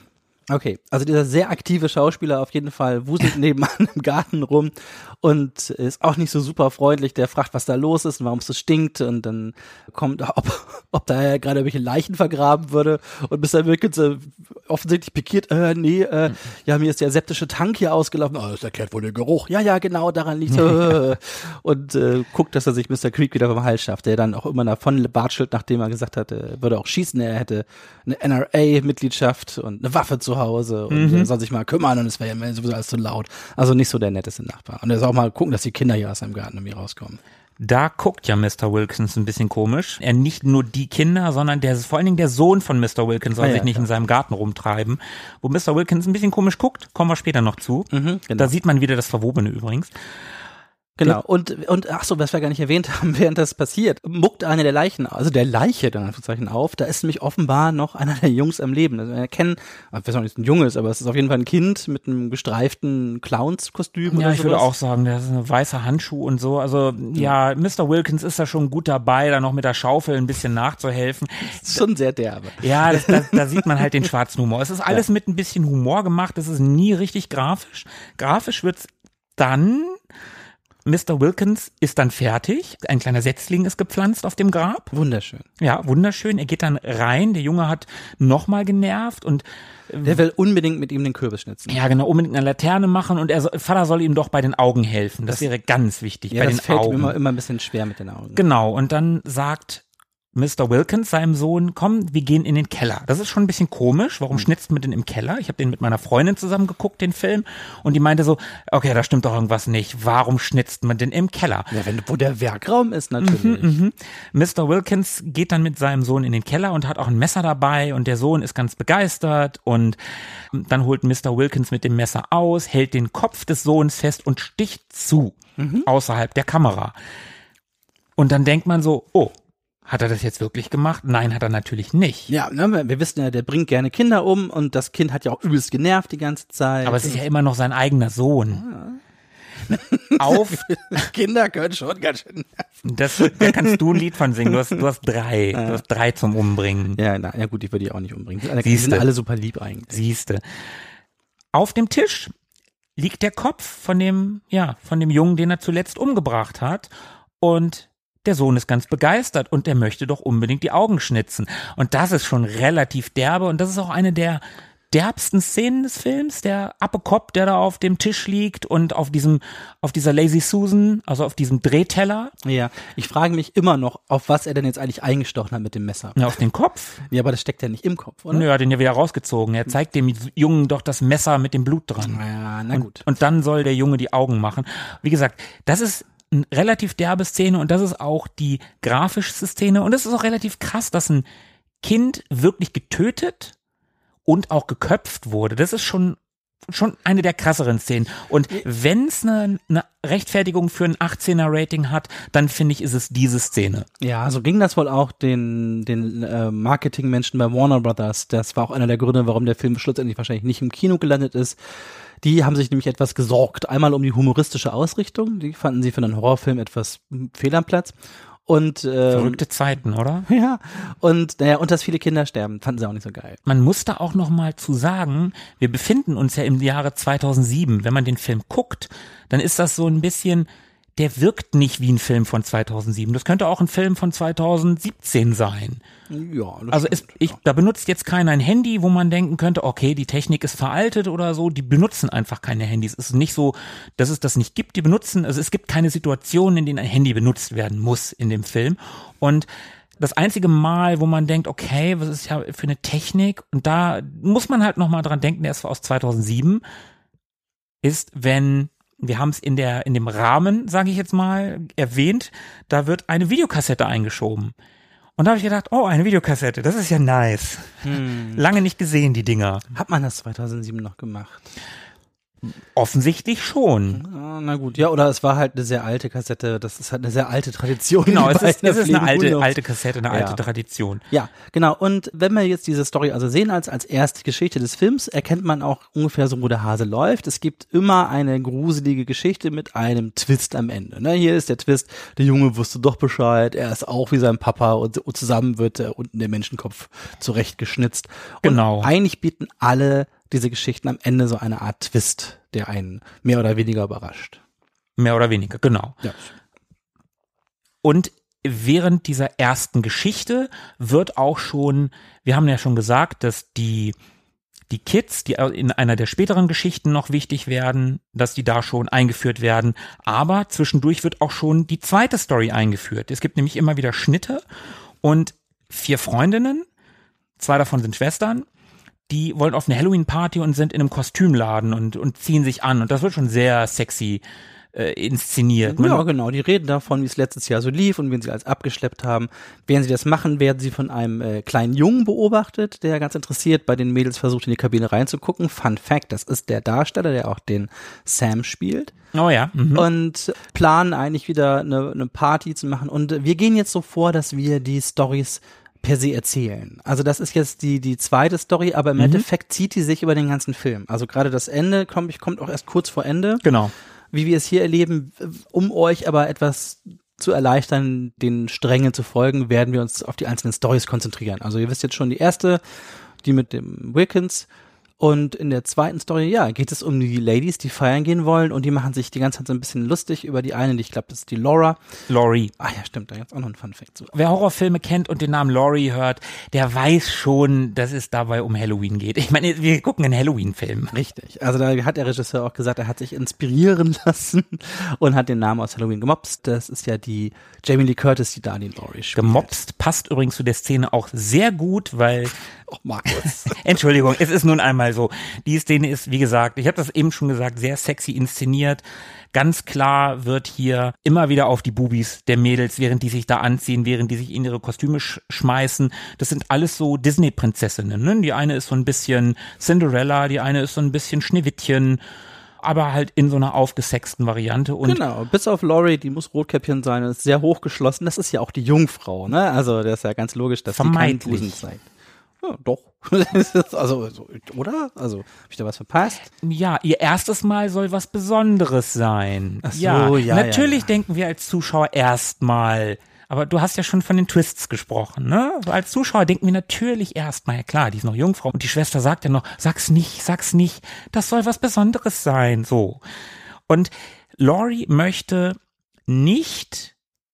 Okay, also dieser sehr aktive Schauspieler auf jeden Fall wuselt nebenan im Garten rum und ist auch nicht so super freundlich. Der fragt, was da los ist und warum es so stinkt, und dann kommt, ob, ob da gerade irgendwelche Leichen vergraben würde, und Mister Wilkins äh, offensichtlich pikiert, äh, nee, äh, ja, mir ist der septische Tank hier ausgelaufen. Oh, das erklärt wohl den Geruch. Ja, ja, genau, daran liegt äh, und äh, guckt, dass er sich Mister Creek wieder vom Hals schafft, der dann auch immer davon watschelt, nachdem er gesagt hat, er würde auch schießen, er hätte eine N R A-Mitgliedschaft und eine Waffe zu Hause und mhm. er soll sich mal kümmern, und es wäre ja sowieso alles zu laut. Also nicht so der netteste Nachbar. Und er soll auch mal gucken, dass die Kinder hier aus seinem Garten irgendwie rauskommen. Da guckt ja Mister Wilkins ein bisschen komisch. Er nicht nur die Kinder, sondern der, vor allen Dingen der Sohn von Mister Wilkins soll ah, ja, sich nicht klar. in seinem Garten rumtreiben. Wo Mister Wilkins ein bisschen komisch guckt, kommen wir später noch zu. Mhm, genau. Da sieht man wieder das Verwobene übrigens. Genau, und, und ach so, was wir gar nicht erwähnt haben, während das passiert, muckt eine der Leichen, also der Leiche dann Anführungszeichen auf, da ist nämlich offenbar noch einer der Jungs am Leben. Also wir erkennen, ich weiß auch nicht, ob es ein Junge ist, aber es ist auf jeden Fall ein Kind mit einem gestreiften Clownskostüm. Ja, oder ich sowas. würde auch sagen, das ist ein weißer Handschuh und so. Also ja, Mister Wilkins ist da schon gut dabei, da noch mit der Schaufel ein bisschen nachzuhelfen. Das ist schon sehr derbe. Ja, das, da, da sieht man halt den schwarzen Humor. Es ist alles ja. mit ein bisschen Humor gemacht, es ist nie richtig grafisch. Grafisch wird's dann... Mister Wilkins ist dann fertig. Ein kleiner Setzling ist gepflanzt auf dem Grab. Wunderschön. Ja, wunderschön. Er geht dann rein. Der Junge hat nochmal genervt und der will unbedingt mit ihm den Kürbis schnitzen. Ja, genau, unbedingt eine Laterne machen, und er soll, Vater soll ihm doch bei den Augen helfen. Das, das wäre ganz wichtig, ja, bei das den fällt Augen. ihm immer, immer ein bisschen schwer mit den Augen. Genau, und dann sagt Mister Wilkins seinem Sohn, komm, wir gehen in den Keller. Das ist schon ein bisschen komisch. Warum mhm. schnitzt man den im Keller? Ich habe den mit meiner Freundin zusammen geguckt, den Film, und die meinte so, okay, da stimmt doch irgendwas nicht. Warum schnitzt man den im Keller? Ja, wenn, wo der Werkraum ist natürlich. Mhm, mhm. Mister Wilkins geht dann mit seinem Sohn in den Keller und hat auch ein Messer dabei, und der Sohn ist ganz begeistert, und dann holt Mister Wilkins mit dem Messer aus, hält den Kopf des Sohns fest und sticht zu, mhm. außerhalb der Kamera. Und dann denkt man so, oh, hat er das jetzt wirklich gemacht? Nein, hat er natürlich nicht. Ja, ne, wir wissen ja, der bringt gerne Kinder um, und das Kind hat ja auch übelst genervt die ganze Zeit. Aber es ist ja immer noch sein eigener Sohn. Ja. Auf Kinder können schon ganz schön nerven. Das, da kannst du ein Lied von singen. Du hast, du hast drei. Du hast drei zum Umbringen. Ja, na, ja gut, ich würde die auch nicht umbringen. Die sind alle super lieb eigentlich. Siehste. Auf dem Tisch liegt der Kopf von dem, ja, von dem Jungen, den er zuletzt umgebracht hat, und der Sohn ist ganz begeistert und der möchte doch unbedingt die Augen schnitzen. Und das ist schon relativ derbe, und das ist auch eine der derbsten Szenen des Films, der Appekopf, der da auf dem Tisch liegt und auf diesem, auf dieser Lazy Susan, also auf diesem Drehteller. Ja, ich frage mich immer noch, auf was er denn jetzt eigentlich eingestochen hat mit dem Messer. Ja, auf den Kopf. Ja, aber das steckt ja nicht im Kopf, oder? Nö, er hat den ja wieder rausgezogen. Er zeigt dem Jungen doch das Messer mit dem Blut dran. Ja, na gut. Und, und dann soll der Junge die Augen machen. Wie gesagt, das ist eine relativ derbe Szene, und das ist auch die grafischste Szene, und es ist auch relativ krass, dass ein Kind wirklich getötet und auch geköpft wurde. Das ist schon schon eine der krasseren Szenen. Und wenn es eine, eine Rechtfertigung für ein achtzehner Rating hat, dann finde ich, ist es diese Szene. Ja, so ging das wohl auch den den äh, Marketingmenschen bei Warner Brothers. Das war auch einer der Gründe, warum der Film schlussendlich wahrscheinlich nicht im Kino gelandet ist. Die haben sich nämlich etwas gesorgt. Einmal um die humoristische Ausrichtung. Die fanden sie für einen Horrorfilm etwas fehl am Platz. Und, ähm, verrückte Zeiten, oder? Ja. Und, naja, und dass viele Kinder sterben, fanden sie auch nicht so geil. Man muss da auch noch mal zu sagen, wir befinden uns ja im Jahre zweitausendsieben. Wenn man den Film guckt, dann ist das so ein bisschen, der wirkt nicht wie ein Film von zweitausendsieben. Das könnte auch ein Film von zweitausendsiebzehn sein. Ja, das also ist, ich, da benutzt jetzt keiner ein Handy, wo man denken könnte, okay, die Technik ist veraltet oder so. Die benutzen einfach keine Handys. Es ist nicht so, dass es das nicht gibt. Die benutzen, also es gibt keine Situation, in denen ein Handy benutzt werden muss in dem Film. Und das einzige Mal, wo man denkt, okay, was ist ja für eine Technik? Und da muss man halt noch mal dran denken, der ist aus zweitausendsieben, ist, wenn wir haben es in der in dem Rahmen, sage ich jetzt mal, erwähnt, da wird eine Videokassette eingeschoben. Und da habe ich gedacht, oh, eine Videokassette, das ist ja nice. Hm. Lange nicht gesehen, die Dinger. Hat man das zweitausendsieben noch gemacht? Offensichtlich schon. Ah, na gut, ja, oder es war halt eine sehr alte Kassette, das ist halt eine sehr alte Tradition. Genau, es ist, es ist eine alte, Windows. alte Kassette, eine alte Ja. Tradition. Ja, genau. Und wenn wir jetzt diese Story also sehen als, als erste Geschichte des Films, erkennt man auch ungefähr so, wo der Hase läuft. Es gibt immer eine gruselige Geschichte mit einem Twist am Ende. Ne? Hier ist der Twist, der Junge wusste doch Bescheid, er ist auch wie sein Papa und, und zusammen wird äh, unten der Menschenkopf zurechtgeschnitzt. Und Genau. eigentlich bieten alle diese Geschichten am Ende so eine Art Twist, der einen mehr oder weniger überrascht. Mehr oder weniger, genau. Ja. Und während dieser ersten Geschichte wird auch schon, wir haben ja schon gesagt, dass die, die Kids, die in einer der späteren Geschichten noch wichtig werden, dass die da schon eingeführt werden. Aber zwischendurch wird auch schon die zweite Story eingeführt. Es gibt nämlich immer wieder Schnitte und vier Freundinnen, zwei davon sind Schwestern, die wollen auf eine Halloween-Party und sind in einem Kostümladen und, und ziehen sich an. Und das wird schon sehr sexy äh, inszeniert. Ja, genau. Die reden davon, wie es letztes Jahr so lief und wen sie als abgeschleppt haben. Während sie das machen, werden sie von einem äh, kleinen Jungen beobachtet, der ganz interessiert bei den Mädels versucht, in die Kabine reinzugucken. Fun Fact, das ist der Darsteller, der auch den Sam spielt. Oh ja. Mhm. Und planen eigentlich wieder eine, eine Party zu machen. Und wir gehen jetzt so vor, dass wir die Storys per se erzählen. Also das ist jetzt die die zweite Story, aber im Mhm. Endeffekt zieht die sich über den ganzen Film. Also gerade das Ende kommt, kommt auch erst kurz vor Ende. Genau. Wie wir es hier erleben, um euch aber etwas zu erleichtern, den Strängen zu folgen, werden wir uns auf die einzelnen Storys konzentrieren. Also ihr wisst jetzt schon die erste, die mit dem Wilkins. Und in der zweiten Story, ja, geht es um die Ladies, die feiern gehen wollen und die machen sich die ganze Zeit so ein bisschen lustig über die eine, die ich glaube, das ist die Laura. Laurie. Ah ja, stimmt, da gibt's auch noch einen Fun-Fact zu. Wer Horrorfilme kennt und den Namen Laurie hört, der weiß schon, dass es dabei um Halloween geht. Ich meine, wir gucken einen Halloween-Film. Richtig, also da hat der Regisseur auch gesagt, er hat sich inspirieren lassen und hat den Namen aus Halloween gemobst. Das ist ja die Jamie Lee Curtis, die da die Laurie spielt. Gemobst passt übrigens zu der Szene auch sehr gut, weil Oh, Markus. Entschuldigung, es ist nun einmal so. Die Szene ist, wie gesagt, ich habe das eben schon gesagt, sehr sexy inszeniert. Ganz klar wird hier immer wieder auf die Bubis der Mädels, während die sich da anziehen, während die sich in ihre Kostüme sch- schmeißen. Das sind alles so Disney-Prinzessinnen. Ne? Die eine ist so ein bisschen Cinderella, die eine ist so ein bisschen Schneewittchen, aber halt in so einer aufgesexten Variante. Und Genau, bis auf Laurie, die muss Rotkäppchen sein, ist sehr hochgeschlossen. Das ist ja auch die Jungfrau, ne? Also das ist ja ganz logisch, dass die keinen Vermeintlich. Busen zeigt. Ja, doch. also, so, oder? Also, hab ich da was verpasst? ja, ihr erstes Mal soll was Besonderes sein. Ach so, ja, ja, natürlich ja, ja. denken wir als Zuschauer erstmal, aber du hast ja schon von den Twists gesprochen, ne? Als Zuschauer denken wir natürlich erstmal, ja klar, die ist noch Jungfrau und die Schwester sagt ja noch, sag's nicht, sag's nicht, das soll was Besonderes sein, so. Und Laurie möchte nicht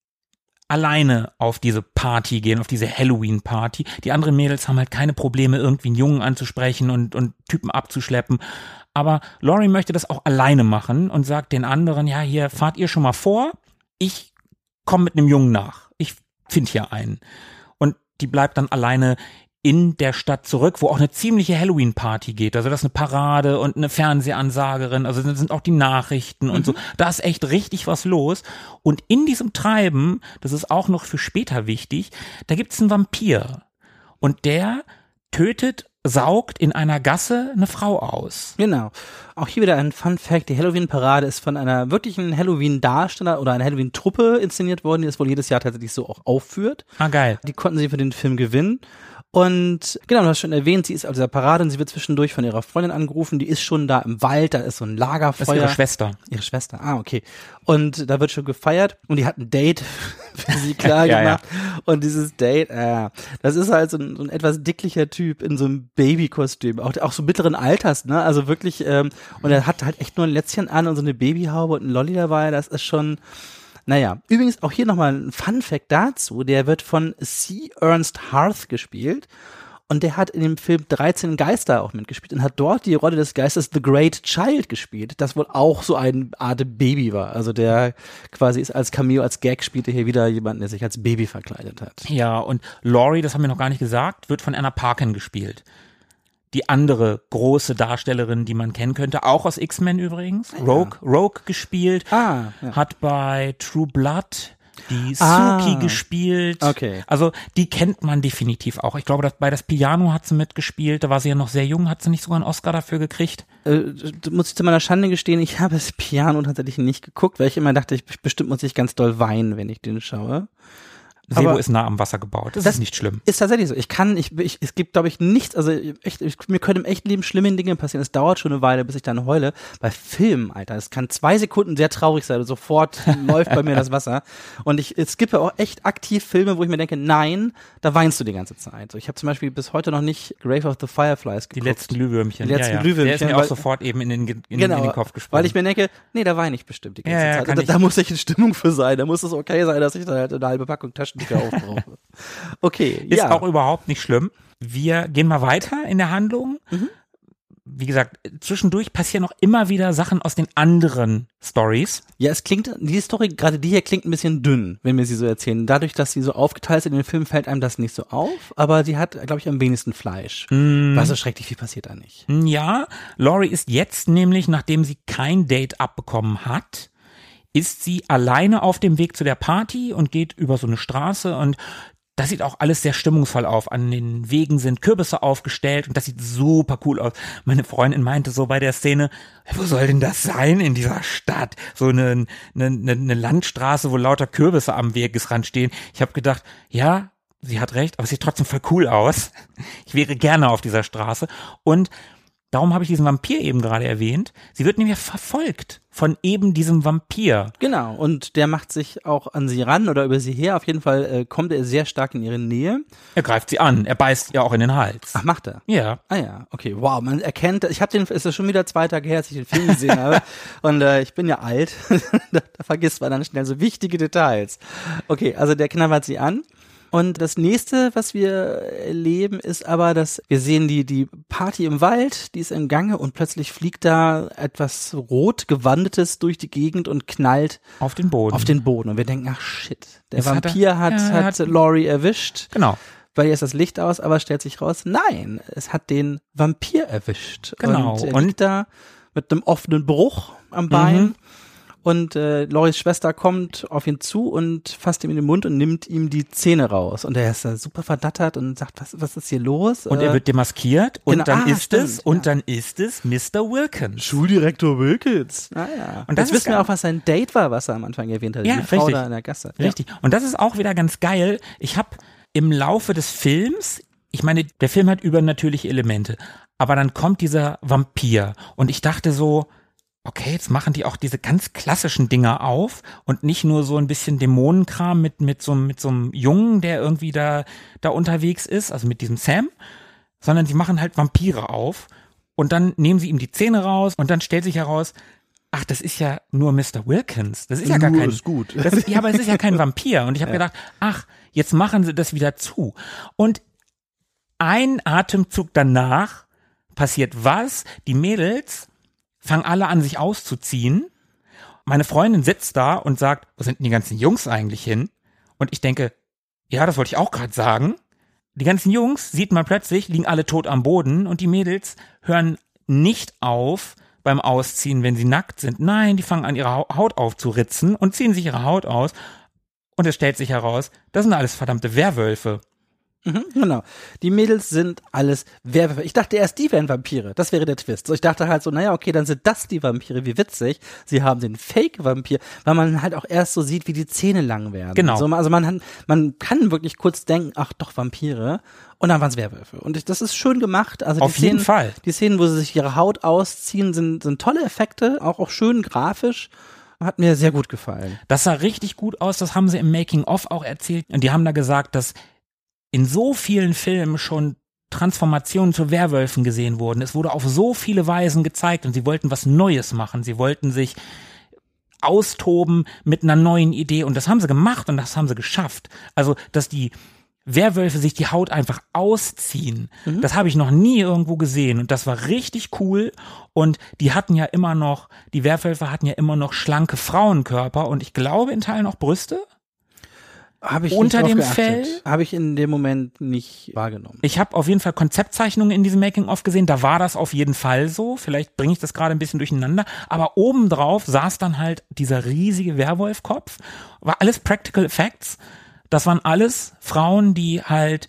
alleine auf diese Party gehen, auf diese Halloween-Party. Die anderen Mädels haben halt keine Probleme, irgendwie einen Jungen anzusprechen und, und Typen abzuschleppen. Aber Laurie möchte das auch alleine machen und sagt den anderen, ja, hier fahrt ihr schon mal vor, ich komme mit einem Jungen nach. Ich finde hier einen. Und die bleibt dann alleine in der Stadt zurück, wo auch eine ziemliche Halloween-Party geht. Also das ist eine Parade und eine Fernsehansagerin, also das sind auch die Nachrichten und Mhm. so. Da ist echt richtig was los. Und in diesem Treiben, das ist auch noch für später wichtig, da gibt's einen Vampir. Und der tötet, saugt in einer Gasse eine Frau aus. Genau. Auch hier wieder ein Fun Fact, die Halloween-Parade ist von einer wirklichen Halloween-Darsteller oder einer Halloween-Truppe inszeniert worden, die das wohl jedes Jahr tatsächlich so auch aufführt. Ah, geil. Die konnten sie für den Film gewinnen. Und genau, du hast schon erwähnt, sie ist auf dieser Parade und sie wird zwischendurch von ihrer Freundin angerufen, die ist schon da im Wald, da ist so ein Lagerfeuer. Das ist ihre Schwester. Ihre Schwester, ah, okay. Und da wird schon gefeiert und die hat ein Date für sie klar Ja, gemacht. Und dieses Date, äh, das ist halt so ein, so ein etwas dicklicher Typ in so einem Babykostüm, auch, auch so mittleren Alters, ne? Also wirklich, ähm, und er hat halt echt nur ein Lätzchen an und so eine Babyhaube und ein Lolli dabei, das ist schon. Naja, übrigens auch hier nochmal ein Fun-Fact dazu, der wird von C. Ernst Harth gespielt und der hat in dem Film dreizehn Geister auch mitgespielt und hat dort die Rolle des Geistes The Great Child gespielt, das wohl auch so eine Art Baby war, also der quasi ist als Cameo, als Gag spielte hier wieder jemanden, der sich als Baby verkleidet hat. Ja, und Laurie, das haben wir noch gar nicht gesagt, wird von Anna Paquin gespielt. Die andere große Darstellerin, die man kennen könnte, auch aus X-Men übrigens, Rogue, Rogue gespielt, Ah, ja. hat bei True Blood die Ah. Suki gespielt. Okay. Also die kennt man definitiv auch. Ich glaube, dass bei das Piano hat sie mitgespielt, da war sie ja noch sehr jung, hat sie nicht sogar einen Oscar dafür gekriegt? Äh, muss ich zu meiner Schande gestehen, ich habe das Piano tatsächlich nicht geguckt, weil ich immer dachte, ich bestimmt muss ich ganz doll weinen, wenn ich den schaue. Sebo Aber ist nah am Wasser gebaut. Das, das ist nicht schlimm. Ist tatsächlich so. Ich kann, ich, ich es gibt, glaube ich, nichts, also echt, ich, mir können im echten Leben schlimme Dinge passieren. Es dauert schon eine Weile, bis ich dann heule. Bei Filmen, Alter, es kann zwei Sekunden sehr traurig sein und sofort läuft bei mir das Wasser. Und ich, ich skippe auch echt aktiv Filme, wo ich mir denke, nein, da weinst du die ganze Zeit. So, ich habe zum Beispiel bis heute noch nicht Grave of the Fireflies geguckt. Die letzten Glühwürmchen. Die letzten ja, ja. Glühwürmchen, Der ist mir weil- auch sofort eben in den, in, Genau, in den Kopf gesprungen. weil ich mir denke, nee, da weine ich bestimmt die ganze Ja, ja, Zeit. kann Da, ich- da muss ich in Stimmung für sein. Da muss es okay sein, dass ich da halt eine halbe Packung Taschentücher aufbrauche. Okay, Ist ja. auch überhaupt nicht schlimm. Wir gehen mal weiter in der Handlung. Mhm. Wie gesagt, zwischendurch passieren noch immer wieder Sachen aus den anderen Stories. Ja, es klingt, die Story, gerade die hier klingt ein bisschen dünn, wenn wir sie so erzählen. Dadurch, dass sie so aufgeteilt sind in den Filmen, fällt einem das nicht so auf, aber sie hat, glaube ich, am wenigsten Fleisch. Mm. Was so schrecklich viel passiert da nicht. Ja, Laurie ist jetzt nämlich, nachdem sie kein Date abbekommen hat, ist sie alleine auf dem Weg zu der Party und geht über so eine Straße und das sieht auch alles sehr stimmungsvoll auf. An den Wegen sind Kürbisse aufgestellt und das sieht super cool aus. Meine Freundin meinte so bei der Szene, wo soll denn das sein in dieser Stadt? So eine, eine, eine Landstraße, wo lauter Kürbisse am Wegesrand stehen. Ich habe gedacht, ja, sie hat recht, aber es sieht trotzdem voll cool aus. Ich wäre gerne auf dieser Straße. Und darum habe ich diesen Vampir eben gerade erwähnt. Sie wird nämlich verfolgt von eben diesem Vampir. Genau, und der macht sich auch an sie ran oder über sie her. Auf jeden Fall äh, kommt er sehr stark in ihre Nähe. Er greift sie an, er beißt ihr auch in den Hals. Ach, macht er? Ja. Ah ja, okay, wow, man erkennt, ich habe den, es ist schon wieder zwei Tage her, als ich den Film gesehen habe und äh, ich bin ja alt, da, da vergisst man dann schnell so wichtige Details. Okay, also der knabbert sie an. Und das nächste, was wir erleben, ist aber, dass wir sehen die, die Party im Wald, die ist im Gange und plötzlich fliegt da etwas rot gewandetes durch die Gegend und knallt Auf den Boden. auf den Boden. Und wir denken, ach shit, der Das hat er- Vampir hat, ja, er hat, hat- Laurie erwischt. Genau. Weil jetzt das Licht aus, aber stellt sich raus, nein, es hat den Vampir erwischt. Genau. Und er Und- liegt da mit einem offenen Bruch am Bein. Mhm. Und äh, Lauries Schwester kommt auf ihn zu und fasst ihm in den Mund und nimmt ihm die Zähne raus. Und er ist da super verdattert und sagt, was, was ist hier los? Und Äh, er wird demaskiert und genau. dann Ah, ist stimmt, es, und ja. dann ist es Mister Wilkins. Schuldirektor Wilkins. Ah, ja. Und das Jetzt ist wissen wir geil. auch, was sein Date war, was er am Anfang erwähnt hat. Ja, die Frau richtig. da in der Gasse. Richtig. Und das ist auch wieder ganz geil. Ich habe im Laufe des Films, ich meine, der Film hat übernatürliche Elemente, aber dann kommt dieser Vampir und ich dachte so, okay, jetzt machen die auch diese ganz klassischen Dinger auf und nicht nur so ein bisschen Dämonenkram mit mit so mit so einem Jungen, der irgendwie da da unterwegs ist, also mit diesem Sam, sondern sie machen halt Vampire auf und dann nehmen sie ihm die Zähne raus und dann stellt sich heraus, ach, das ist ja nur Mister Wilkins. Das ist ja gar Nur kein ist gut. Das ist, ja, aber es ist ja kein Vampir und ich habe gedacht, ach, jetzt machen sie das wieder zu. Und ein Atemzug danach passiert was? Die Mädels fangen alle an, sich auszuziehen. Meine Freundin sitzt da und sagt, wo sind denn die ganzen Jungs eigentlich hin? Und ich denke, ja, das wollte ich auch gerade sagen. Die ganzen Jungs, sieht man plötzlich, liegen alle tot am Boden und die Mädels hören nicht auf beim Ausziehen, wenn sie nackt sind. Nein, die fangen an, ihre Haut aufzuritzen und ziehen sich ihre Haut aus. Und es stellt sich heraus, das sind alles verdammte Werwölfe. Mhm, genau. Die Mädels sind alles Werwölfe. Ich dachte erst, die wären Vampire. Das wäre der Twist. So, ich dachte halt so, naja, okay, dann sind das die Vampire. Wie witzig. Sie haben den Fake-Vampir, weil man halt auch erst so sieht, wie die Zähne lang werden. Genau. So, also man, hat, man kann wirklich kurz denken, ach doch, Vampire. Und dann waren es Werwölfe. Und ich, das ist schön gemacht. Also Auf die jeden Szenen, Fall. Die Szenen, wo sie sich ihre Haut ausziehen, sind, sind tolle Effekte. Auch, auch schön grafisch. Hat mir sehr gut gefallen. Das sah richtig gut aus, das haben sie im Making-of auch erzählt. Und die haben da gesagt, dass in so vielen Filmen schon Transformationen zu Werwölfen gesehen wurden. Es wurde auf so viele Weisen gezeigt und sie wollten was Neues machen. Sie wollten sich austoben mit einer neuen Idee und das haben sie gemacht und das haben sie geschafft. Also, dass die Werwölfe sich die Haut einfach ausziehen. Mhm. Das habe ich noch nie irgendwo gesehen und das war richtig cool und die hatten ja immer noch, die Werwölfe hatten ja immer noch schlanke Frauenkörper und ich glaube in Teilen auch Brüste. Hab ich unter nicht dem drauf geachtet. Fell. Habe ich in dem Moment nicht wahrgenommen. Ich habe auf jeden Fall Konzeptzeichnungen in diesem Making-of gesehen, da war das auf jeden Fall so. Vielleicht bringe ich das gerade ein bisschen durcheinander. Aber obendrauf saß dann halt dieser riesige Werwolfkopf. War alles Practical Effects. Das waren alles Frauen, die halt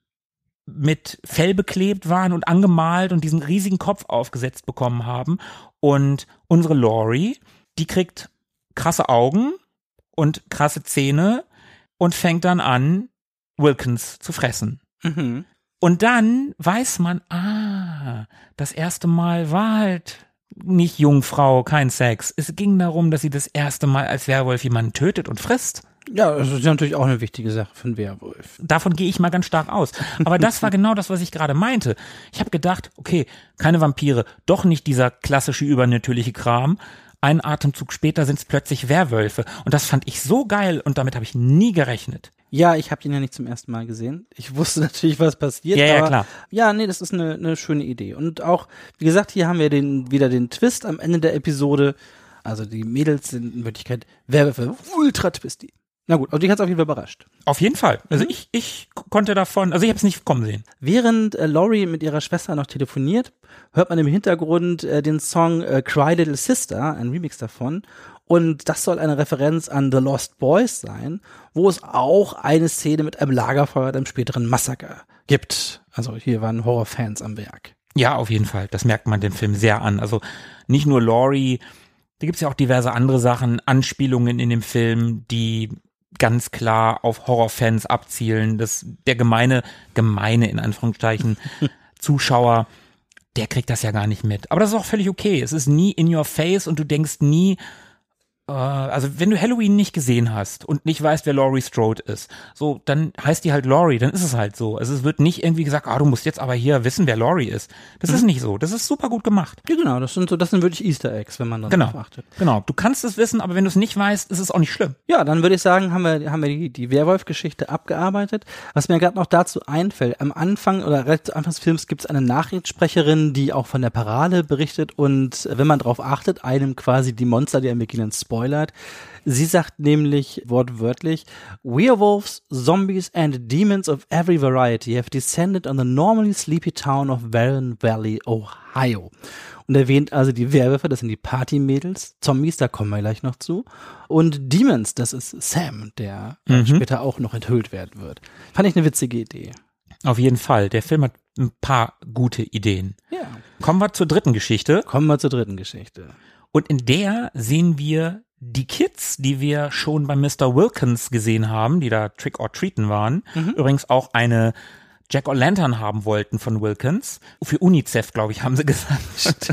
mit Fell beklebt waren und angemalt und diesen riesigen Kopf aufgesetzt bekommen haben. Und unsere Laurie, die kriegt krasse Augen und krasse Zähne und fängt dann an, Wilkins zu fressen. Mhm. Und dann weiß man, ah, das erste Mal war halt nicht Jungfrau, kein Sex. Es ging darum, dass sie das erste Mal als Werwolf jemanden tötet und frisst. Ja, das ist natürlich auch eine wichtige Sache für einen Werwolf. Davon gehe ich mal ganz stark aus. Aber das war genau das, was ich gerade meinte. Ich habe gedacht, okay, keine Vampire, doch nicht dieser klassische übernatürliche Kram. Ein Atemzug später sind es plötzlich Werwölfe. Und das fand ich so geil und damit habe ich nie gerechnet. Ja, ich habe ihn ja nicht zum ersten Mal gesehen. Ich wusste natürlich, was passiert. Ja, ja, aber klar. Ja, nee, das ist eine, eine schöne Idee. Und auch, wie gesagt, hier haben wir den, wieder den Twist am Ende der Episode. Also die Mädels sind in Wirklichkeit Werwölfe. Ultra twisty. Na gut, also die hat's auf jeden Fall überrascht. Auf jeden Fall. Also Mhm. ich, ich konnte davon, also ich habe es nicht kommen sehen. Während äh, Laurie mit ihrer Schwester noch telefoniert, hört man im Hintergrund äh, den Song äh, Cry Little Sister, ein Remix davon. Und das soll eine Referenz an The Lost Boys sein, wo es auch eine Szene mit einem Lagerfeuer, einem späteren Massaker gibt. Also hier waren Horrorfans am Werk. Ja, auf jeden Fall. Das merkt man dem Film sehr an. Also nicht nur Laurie, da gibt's ja auch diverse andere Sachen, Anspielungen in dem Film, die ganz klar auf Horrorfans abzielen. Das, der gemeine, gemeine in Anführungszeichen Zuschauer, der kriegt das ja gar nicht mit. Aber das ist auch völlig okay. Es ist nie in your face und du denkst nie, äh, also wenn du Halloween nicht gesehen hast und nicht weißt, wer Laurie Strode ist, so, dann heißt die halt Laurie, dann ist es halt so. Also es wird nicht irgendwie gesagt, ah, du musst jetzt aber hier wissen, wer Laurie ist. Das Mhm. ist nicht so. Das ist super gut gemacht. Ja, genau, das sind so, das sind wirklich Easter Eggs, wenn man dann Genau. darauf achtet. Genau. Du kannst es wissen, aber wenn du es nicht weißt, ist es auch nicht schlimm. Ja, dann würde ich sagen, haben wir, haben wir die, die Werwolf-Geschichte abgearbeitet. Was mir gerade noch dazu einfällt, am Anfang oder relativ zu Anfang des Films gibt es eine Nachrichtensprecherin, die auch von der Parade berichtet und wenn man drauf achtet, einem quasi die Monster, die am Beginn spoilert. Sie sagt nämlich wortwörtlich, Werewolves, Zombies and Demons of every variety have descended on the normally sleepy town of Warren Valley, Ohio. Und erwähnt also die Werwölfe, das sind die Partymädels, Zombies, da kommen wir gleich noch zu. Und Demons, das ist Sam, der äh, Mhm. später auch noch enthüllt werden wird. Fand ich eine witzige Idee. Auf jeden Fall. Der Film hat ein paar gute Ideen. Ja. Kommen wir zur dritten Geschichte. Kommen wir zur dritten Geschichte. Und in der sehen wir die Kids, die wir schon bei Mister Wilkins gesehen haben, die da Trick-or-Treaten waren. Mhm. Übrigens auch eine Jack-o'-Lantern haben wollten von Wilkins. Für UNICEF, glaube ich, haben sie gesagt.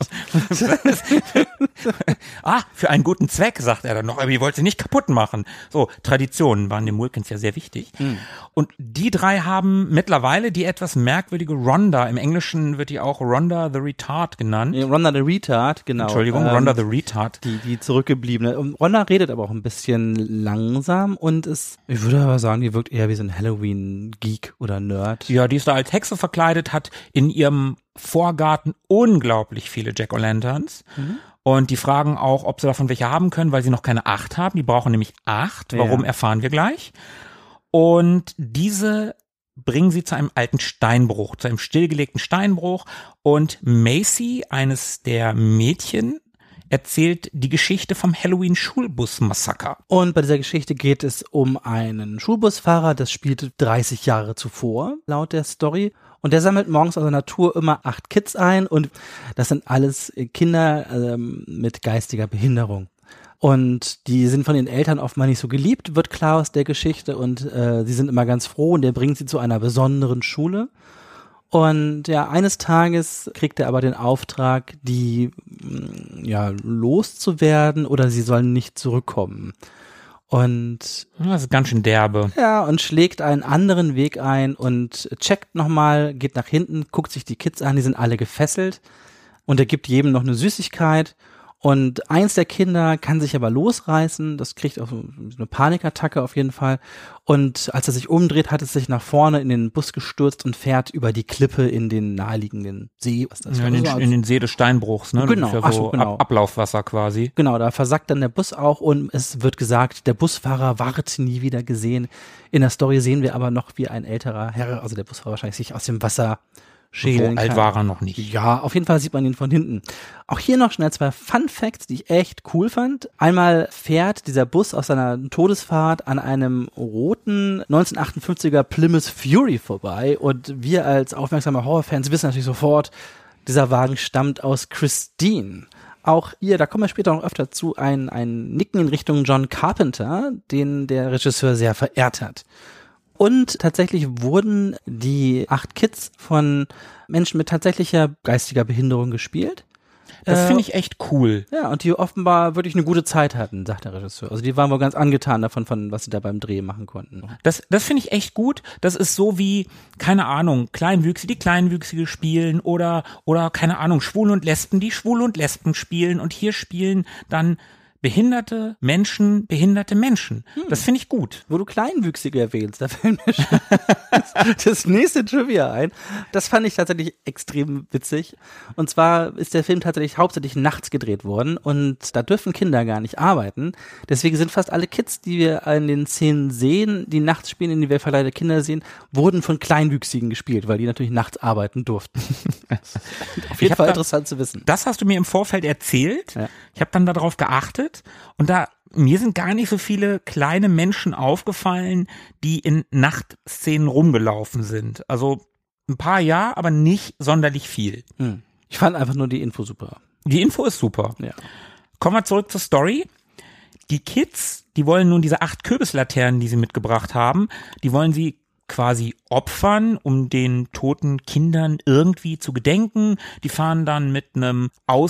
Ah, für einen guten Zweck, sagt er dann noch, aber die wollte sie nicht kaputt machen. So, Traditionen waren dem Wilkins ja sehr wichtig. Mhm. Und die drei haben mittlerweile die etwas merkwürdige Rhonda, im Englischen wird die auch Rhonda the Retard genannt. Ja, Rhonda the Retard, genau. Entschuldigung, Ähm, Rhonda the Retard. Die, die zurückgebliebene. Und Rhonda redet aber auch ein bisschen langsam und ist, ich würde aber sagen, die wirkt eher wie so ein Halloween-Geek oder Nerd. Ja, die ist da als Hexe verkleidet, hat in ihrem Vorgarten unglaublich viele Jack-o'-Lanterns. Mhm. Und die fragen auch, ob sie davon welche haben können, weil sie noch keine acht haben. Die brauchen nämlich acht. Warum, Ja. erfahren wir gleich. Und diese bringen sie zu einem alten Steinbruch, zu einem stillgelegten Steinbruch. Und Macy, eines der Mädchen, erzählt die Geschichte vom Halloween-Schulbus-Massaker. Und bei dieser Geschichte geht es um einen Schulbusfahrer, das spielt dreißig Jahre zuvor, laut der Story. Und der sammelt morgens aus der Natur immer acht Kids ein und das sind alles Kinder ähm, mit geistiger Behinderung. Und die sind von den Eltern oft mal nicht so geliebt, wird klar aus der Geschichte und äh, sie sind immer ganz froh und der bringt sie zu einer besonderen Schule. Und ja, eines Tages kriegt er aber den Auftrag, die mh, ja loszuwerden oder sie sollen nicht zurückkommen. Und Das ist ganz schön derbe. ja, und schlägt einen anderen Weg ein und checkt nochmal, geht nach hinten, guckt sich die Kids an, die sind alle gefesselt und er gibt jedem noch eine Süßigkeit Und eins der Kinder kann sich aber losreißen, das kriegt auch so eine Panikattacke auf jeden Fall. Und als er sich umdreht, hat es sich nach vorne in den Bus gestürzt und fährt über die Klippe in den naheliegenden See. Was das ja, in, den, so in den See des Steinbruchs, ne? Genau, Das ist ja ach so so, genau. Ab- Ablaufwasser quasi. Genau, da versackt dann der Bus auch und es wird gesagt, der Busfahrer ward nie wieder gesehen. In der Story sehen wir aber noch, wie ein älterer Herr, also der Busfahrer wahrscheinlich, sich aus dem Wasser schälen So alt kann. war er noch nicht. Ja, auf jeden Fall sieht man ihn von hinten. Auch hier noch schnell zwei Fun Facts, die ich echt cool fand. Einmal fährt dieser Bus aus seiner Todesfahrt an einem roten neunzehnhundertachtundfünfziger Plymouth Fury vorbei und wir als aufmerksame Horrorfans wissen natürlich sofort, dieser Wagen stammt aus Christine. Auch ihr, da kommen wir später noch öfter zu, ein, ein Nicken in Richtung John Carpenter, den der Regisseur sehr verehrt hat. Und tatsächlich wurden die acht Kids von Menschen mit tatsächlicher geistiger Behinderung gespielt. Das Äh, finde ich echt cool. Ja, und die offenbar wirklich eine gute Zeit hatten, sagt der Regisseur. Also die waren wohl ganz angetan davon, von was sie da beim Dreh machen konnten. Das, das finde ich echt gut. Das ist so wie, keine Ahnung, Kleinwüchsige, die Kleinwüchsige spielen oder, oder, keine Ahnung, Schwule und Lesben, die Schwule und Lesben spielen und hier spielen dann behinderte Menschen, behinderte Menschen. Hm. Das finde ich gut. Wo du Kleinwüchsige erwähnst, da fällt mir schon das nächste Trivia ein. Das fand ich tatsächlich extrem witzig. Und zwar ist der Film tatsächlich hauptsächlich nachts gedreht worden und da dürfen Kinder gar nicht arbeiten. Deswegen sind fast alle Kids, die wir in den Szenen sehen, die nachts spielen, in die wir verleihte Kinder sehen, wurden von Kleinwüchsigen gespielt, weil die natürlich nachts arbeiten durften. Auf jeden Fall da, interessant zu wissen. Das hast du mir im Vorfeld erzählt. Ja. Ich habe dann darauf geachtet. Und da, mir sind gar nicht so viele kleine Menschen aufgefallen, die in Nachtszenen rumgelaufen sind. Also ein paar ja, aber nicht sonderlich viel. Hm. Ich fand einfach nur die Info super. Die Info ist super. Ja. Kommen wir zurück zur Story. Die Kids, die wollen nun diese acht Kürbislaternen, die sie mitgebracht haben, die wollen sie quasi opfern, um den toten Kindern irgendwie zu gedenken. Die fahren dann mit einem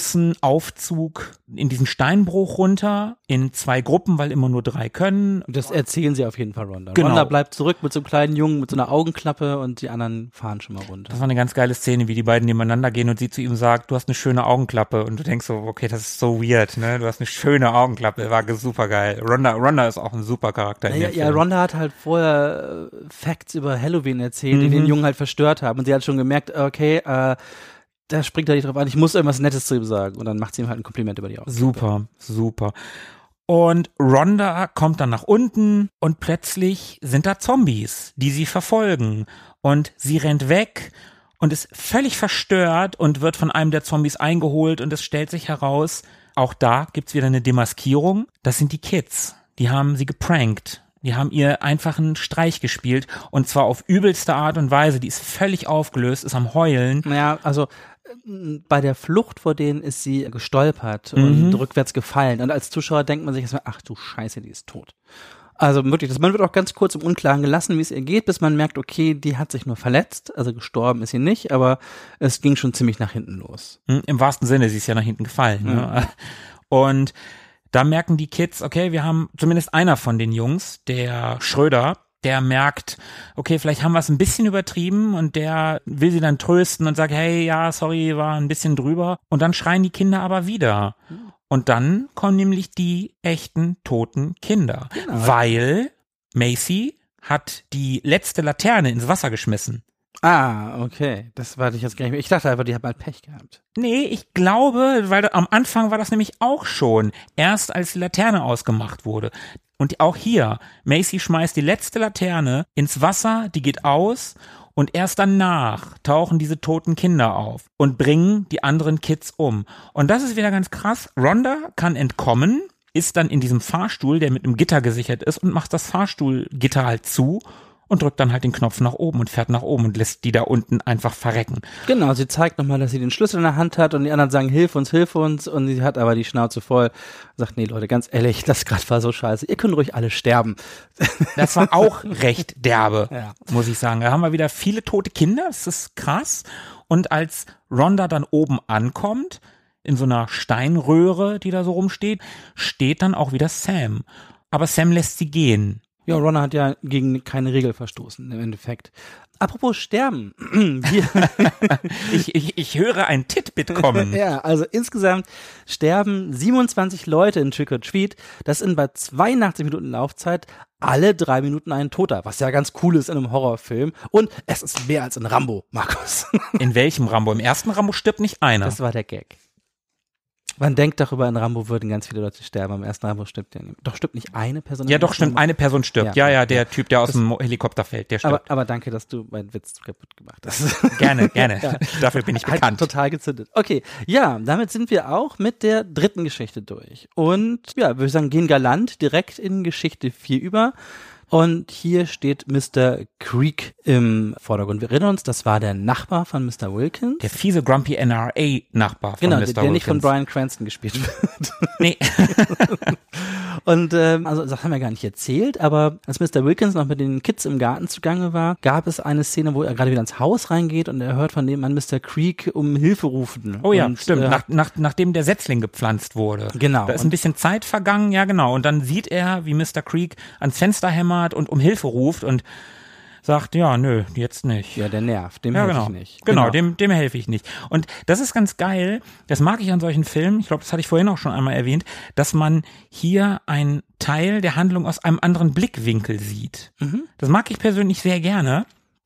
Außenaufzug in diesen Steinbruch runter, in zwei Gruppen, weil immer nur drei können. Das erzählen sie auf jeden Fall Ronda. Genau. Ronda bleibt zurück mit so einem kleinen Jungen mit so einer Augenklappe und die anderen fahren schon mal runter. Das war eine ganz geile Szene, wie die beiden nebeneinander gehen und sie zu ihm sagt, du hast eine schöne Augenklappe. Und du denkst so, okay, das ist so weird, ne? Du hast eine schöne Augenklappe, war super geil. Ronda, Ronda ist auch ein super Charakter. In ja, dem ja, Film. Ronda hat halt vorher äh, Facts über Halloween erzählt, die Mhm. den Jungen halt verstört haben. Und sie hat schon gemerkt, okay, äh, da springt er nicht drauf an, ich muss irgendwas Nettes zu ihm sagen. Und dann macht sie ihm halt ein Kompliment über die Augen. Super, super. Und Ronda kommt dann nach unten und plötzlich sind da Zombies, die sie verfolgen. Und sie rennt weg und ist völlig verstört und wird von einem der Zombies eingeholt. Und es stellt sich heraus, auch da gibt's wieder eine Demaskierung. Das sind die Kids. Die haben sie geprankt. Die haben ihr einfach einen Streich gespielt und zwar auf übelste Art und Weise. Die ist völlig aufgelöst, ist am Heulen. Naja, also äh, bei der Flucht vor denen ist sie gestolpert Mhm. und rückwärts gefallen. Und als Zuschauer denkt man sich erstmal, ach du Scheiße, die ist tot. Also wirklich, das, man wird auch ganz kurz im Unklaren gelassen, wie es ihr geht, bis man merkt, okay, die hat sich nur verletzt. Also gestorben ist sie nicht, aber es ging schon ziemlich nach hinten los. Im wahrsten Sinne, sie ist ja nach hinten gefallen. Mhm. Ne? Und da merken die Kids, okay, wir haben zumindest einer von den Jungs, der Schröder, der merkt, okay, vielleicht haben wir es ein bisschen übertrieben und der will sie dann trösten und sagt, hey, ja, sorry, war ein bisschen drüber. Und dann schreien die Kinder aber wieder. Und dann kommen nämlich die echten toten Kinder, Genau. weil Macy hat die letzte Laterne ins Wasser geschmissen. Ah, okay. Das warte ich jetzt gar nicht mehr. Ich dachte einfach, die hat mal Pech gehabt. Nee, ich glaube, weil da, am Anfang war das nämlich auch schon, erst als die Laterne ausgemacht wurde. Und auch hier, Macy schmeißt die letzte Laterne ins Wasser, die geht aus und erst danach tauchen diese toten Kinder auf und bringen die anderen Kids um. Und das ist wieder ganz krass. Ronda kann entkommen, ist dann in diesem Fahrstuhl, der mit einem Gitter gesichert ist und macht das Fahrstuhlgitter halt zu und drückt dann halt den Knopf nach oben und fährt nach oben und lässt die da unten einfach verrecken. Genau, sie zeigt nochmal, dass sie den Schlüssel in der Hand hat und die anderen sagen, hilf uns, hilf uns und sie hat aber die Schnauze voll. Sagt, nee Leute, ganz ehrlich, das gerade war so scheiße, ihr könnt ruhig alle sterben. Das war auch recht derbe, Ja. muss ich sagen. Da haben wir wieder viele tote Kinder, das ist krass. Und als Ronda dann oben ankommt, in so einer Steinröhre, die da so rumsteht, steht dann auch wieder Sam. Aber Sam lässt sie gehen. Ja, Ron hat ja gegen keine Regel verstoßen, im Endeffekt. Apropos Sterben. Wir ich, ich, ich höre ein Titbit kommen. Ja, also insgesamt sterben siebenundzwanzig Leute in Trick or Treat. Das sind bei zweiundachtzig Minuten Laufzeit alle drei Minuten ein Toter, was ja ganz cool ist in einem Horrorfilm. Und es ist mehr als in Rambo, Markus. In welchem Rambo? Im ersten Rambo stirbt nicht einer. Das war der Gag. Man denkt darüber, in Rambo würden ganz viele Leute sterben. Am ersten Rambo stirbt ja nicht. Doch stirbt nicht eine Person. Ja, doch stimmt, eine Person stirbt. Ja, ja, ja, der Typ, der aus das, dem Helikopter fällt, der stirbt. Aber, aber danke, dass du meinen Witz kaputt gemacht hast. Gerne, gerne. Ja. Dafür bin ich bekannt. Hat total gezündet. Okay, ja, damit sind wir auch mit der dritten Geschichte durch. Und ja, wir sagen, gehen galant direkt in Geschichte vier über. Und hier steht Mister Creek im Vordergrund. Wir erinnern uns, das war der Nachbar von Mister Wilkins. Der fiese Grumpy N R A-Nachbar von genau, Mister der, der Wilkins. nicht von Bryan Cranston gespielt wird. Nee. Und ähm, also das haben wir gar nicht erzählt, aber als Mister Wilkins noch mit den Kids im Garten zugange war, gab es eine Szene, wo er gerade wieder ins Haus reingeht und er hört von dem an Mister Creek um Hilfe rufen. Oh ja, und, stimmt, äh, nach, nach, nachdem der Setzling gepflanzt wurde. Genau. Da ist ein bisschen Zeit vergangen, ja genau. Und dann sieht er, wie Mister Creek ans Fenster hämmert und um Hilfe ruft und sagt, ja, nö, jetzt nicht. Ja, der nervt, dem ja, helfe genau. ich nicht. Genau, Genau. dem, dem helfe ich nicht. Und das ist ganz geil, das mag ich an solchen Filmen, ich glaube, das hatte ich vorhin auch schon einmal erwähnt, dass man hier einen Teil der Handlung aus einem anderen Blickwinkel sieht. Mhm. Das mag ich persönlich sehr gerne.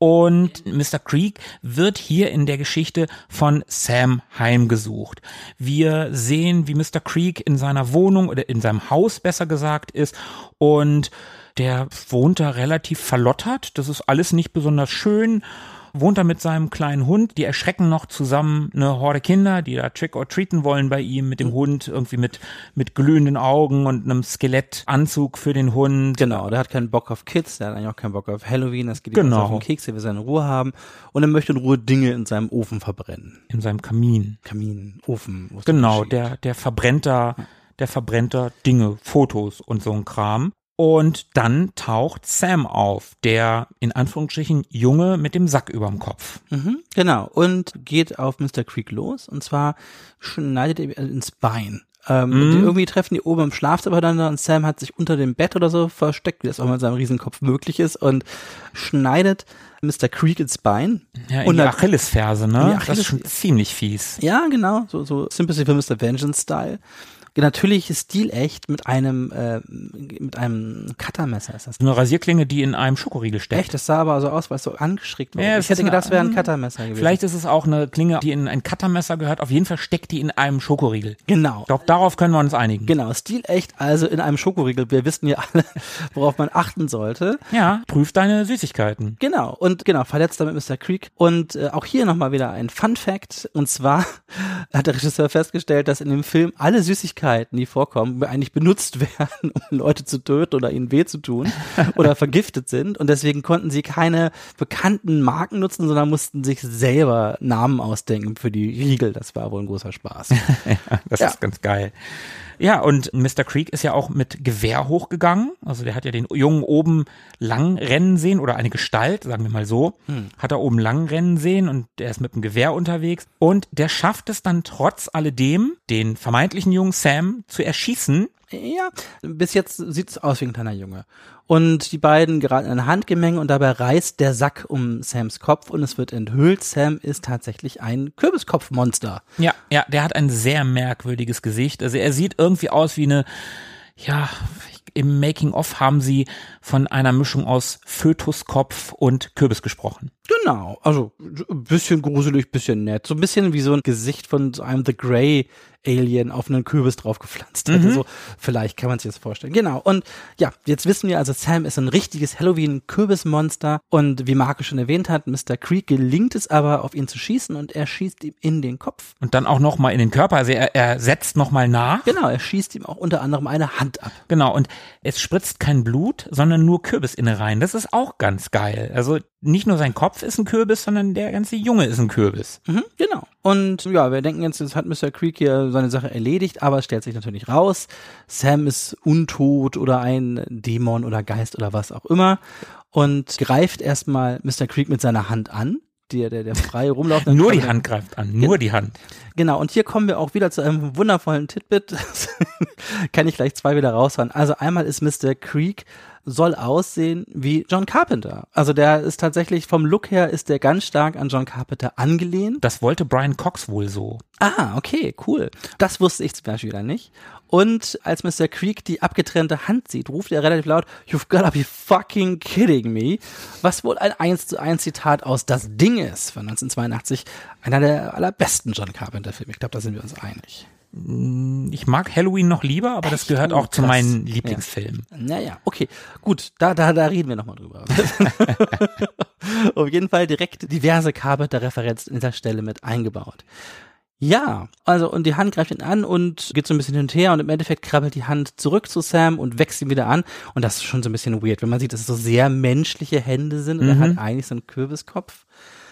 Und Mister Creek wird hier in der Geschichte von Sam heimgesucht. Wir sehen, wie Mister Creek in seiner Wohnung oder in seinem Haus besser gesagt ist und der wohnt da relativ verlottert. Das ist alles nicht besonders schön. Wohnt da mit seinem kleinen Hund. Die erschrecken noch zusammen eine Horde Kinder, die da trick-or-treaten wollen bei ihm mit dem Hund, irgendwie mit mit glühenden Augen und einem Skelettanzug für den Hund. Genau, der hat keinen Bock auf Kids, der hat eigentlich auch keinen Bock auf Halloween, das geht ihm Genau. auf den Keks, der will seine Ruhe haben und er möchte in Ruhe Dinge in seinem Ofen verbrennen. In seinem Kamin. Kamin, Ofen. wo es Genau, steht. der der verbrennt da, der verbrennt da Dinge, Fotos und so ein Kram. Und dann taucht Sam auf, der in Anführungsstrichen Junge mit dem Sack überm Kopf. Mhm, genau, und geht auf Mister Creek los und zwar schneidet er ins Bein. Ähm, Mhm. die, irgendwie treffen die oben im Schlafzimmer miteinander und Sam hat sich unter dem Bett oder so versteckt, wie das auch mit seinem Riesenkopf möglich ist und schneidet Mister Creek ins Bein. Ja, in und die dann- Achillesferse, in ne? die Das ist Achilles- schon ziemlich fies. Ja, genau, so, so Sympathy für Mister Vengeance-Style. Natürlich stilecht mit einem äh, mit einem Cuttermesser ist das. So eine Rasierklinge, die in einem Schokoriegel steckt. Echt, das sah aber so aus, weil es so angeschickt war. Ja, es ich hätte ist gedacht, eine- das wäre ein Cuttermesser gewesen. Vielleicht ist es auch eine Klinge, die in ein Cuttermesser gehört. Auf jeden Fall steckt die in einem Schokoriegel. Genau. Ich glaube, darauf können wir uns einigen. Genau, stilecht, also in einem Schokoriegel. Wir wissen ja alle, worauf man achten sollte. Ja, prüf deine Süßigkeiten. Genau, und genau, verletzt damit Mister Creek. Und äh, auch hier nochmal wieder ein Fun-Fact. Und zwar hat der Regisseur festgestellt, dass in dem Film alle Süßigkeiten, die vorkommen, eigentlich benutzt werden, um Leute zu töten oder ihnen weh zu tun oder vergiftet sind. Und deswegen konnten sie keine bekannten Marken nutzen, sondern mussten sich selber Namen ausdenken für die Riegel. Das war wohl ein großer Spaß. Ja, das Ja. ist ganz geil. Ja, und Mister Creek ist ja auch mit Gewehr hochgegangen. Also der hat ja den Jungen oben lang rennen sehen oder eine Gestalt, sagen wir mal so, Hm. hat er oben lang rennen sehen und der ist mit dem Gewehr unterwegs. Und der schafft es dann trotz alledem, den vermeintlichen Jungen Sam zu erschießen. Ja, bis jetzt sieht es aus wie ein kleiner Junge. Und die beiden geraten in ein Handgemenge und dabei reißt der Sack um Sams Kopf und es wird enthüllt, Sam ist tatsächlich ein Kürbiskopfmonster. Ja, ja, der hat ein sehr merkwürdiges Gesicht. Also er sieht irgendwie aus wie eine, ja, im Making-of haben sie von einer Mischung aus Fötuskopf und Kürbis gesprochen. Genau, also ein bisschen gruselig, bisschen nett. So ein bisschen wie so ein Gesicht von so einem The Grey Alien auf einen Kürbis draufgepflanzt hätte. Mhm. So, vielleicht kann man sich das vorstellen. Genau, und ja, jetzt wissen wir also, Sam ist ein richtiges Halloween-Kürbismonster und wie Marco schon erwähnt hat, Mister Creek gelingt es aber, auf ihn zu schießen und er schießt ihm in den Kopf. Und dann auch nochmal in den Körper, also er, er setzt nochmal nach. Genau, er schießt ihm auch unter anderem eine Hand ab. Genau, und es spritzt kein Blut, sondern nur Kürbisinnereien. Das ist auch ganz geil. Also nicht nur sein Kopf ist ein Kürbis, sondern der ganze Junge ist ein Kürbis. Mhm, genau. Und ja, wir denken jetzt, jetzt hat Mister Creek hier seine Sache erledigt, aber es stellt sich natürlich raus, Sam ist untot oder ein Dämon oder Geist oder was auch immer und greift erstmal Mister Creek mit seiner Hand an, der, der, der frei rumläuft. Nur die Hand greift an, nur die Hand. Genau, und hier kommen wir auch wieder zu einem wundervollen Titbit. Kann ich gleich zwei wieder raushauen. Also einmal ist Mister Creek soll aussehen wie John Carpenter. Also der ist tatsächlich, vom Look her ist der ganz stark an John Carpenter angelehnt. Das wollte Brian Cox wohl so. Ah, okay, cool. Das wusste ich zum Beispiel wieder nicht. Und als Mister Creek die abgetrennte Hand sieht, ruft er relativ laut, "You've gotta be fucking kidding me", was wohl ein eins zu eins Zitat aus Das Ding ist von neunzehnhundertzweiundachtzig, einer der allerbesten John Carpenter-Filme. Ich glaube, da sind wir uns einig. Ich mag Halloween noch lieber, aber das gehört auch zu meinen Lieblingsfilmen. Naja, okay, gut, da, da, da reden wir nochmal drüber. Auf jeden Fall direkt diverse Carpenter-Referenzen in dieser Stelle mit eingebaut. Ja, also und die Hand greift ihn an und geht so ein bisschen hin und her und im Endeffekt krabbelt die Hand zurück zu Sam und wächst ihn wieder an und das ist schon so ein bisschen weird, wenn man sieht, dass es so sehr menschliche Hände sind und mhm. er hat eigentlich so einen Kürbiskopf.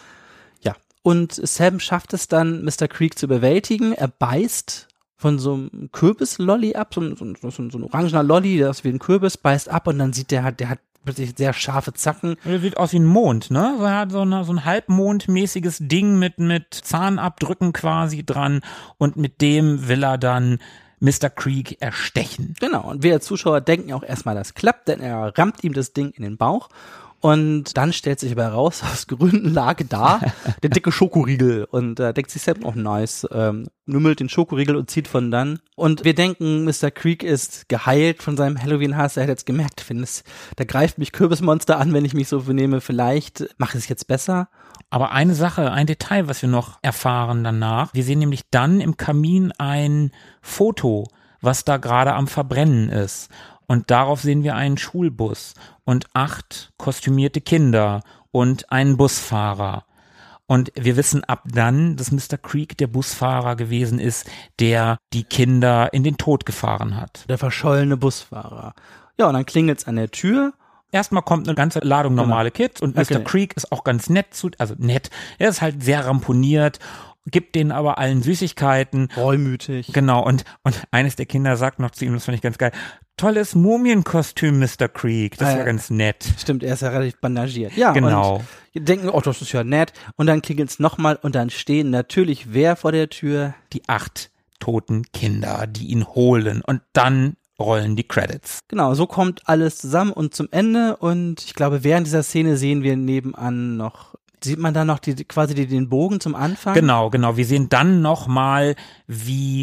Ja, und Sam schafft es dann, Mister Creek zu überwältigen, er beißt von so einem Kürbislolli ab, so ein, so, ein, so ein orangener Lolli, der ist wie ein Kürbis, beißt ab und dann sieht der, der hat plötzlich sehr scharfe Zacken. Der sieht aus wie ein Mond, ne? Er hat so, eine, so ein halbmondmäßiges Ding mit, mit Zahnabdrücken quasi dran und mit dem will er dann Mister Creek erstechen. Genau, und wir als Zuschauer denken auch erstmal, das klappt, denn er rammt ihm das Ding in den Bauch. Und dann stellt sich aber heraus, aus Gründen lag da der dicke Schokoriegel. Und da äh, denkt sich Sam auch nice, ähm, nummelt den Schokoriegel und zieht von dann. Und wir denken, Mister Creek ist geheilt von seinem Halloween-Hass. Er hat jetzt gemerkt, findest, da greift mich Kürbismonster an, wenn ich mich so benehme. Vielleicht mache ich es jetzt besser. Aber eine Sache, ein Detail, was wir noch erfahren danach. Wir sehen nämlich dann im Kamin ein Foto, was da gerade am Verbrennen ist. Und darauf sehen wir einen Schulbus und acht kostümierte Kinder und einen Busfahrer. Und wir wissen ab dann, dass Mister Creek der Busfahrer gewesen ist, der die Kinder in den Tod gefahren hat. Der verschollene Busfahrer. Ja, und dann klingelt's an der Tür. Erstmal kommt eine ganze Ladung normale Kids und Mister Okay. Creek ist auch ganz nett zu, also nett. Er ist halt sehr ramponiert, gibt denen aber allen Süßigkeiten. Reumütig. Genau, und, und eines der Kinder sagt noch zu ihm, das fand ich ganz geil, tolles Mumienkostüm, Mister Creek, das ist Ah, ja ganz nett. Stimmt, er ist ja relativ bandagiert. Ja, Genau. Und wir denken, oh, das ist ja nett. Und dann klingelt's nochmal und dann stehen natürlich wer vor der Tür? Die acht toten Kinder, die ihn holen und dann rollen die Credits. Genau, so kommt alles zusammen und zum Ende und ich glaube, während dieser Szene sehen wir nebenan noch, sieht man da noch die, quasi die, den Bogen zum Anfang? Genau, genau. Wir sehen dann nochmal, wie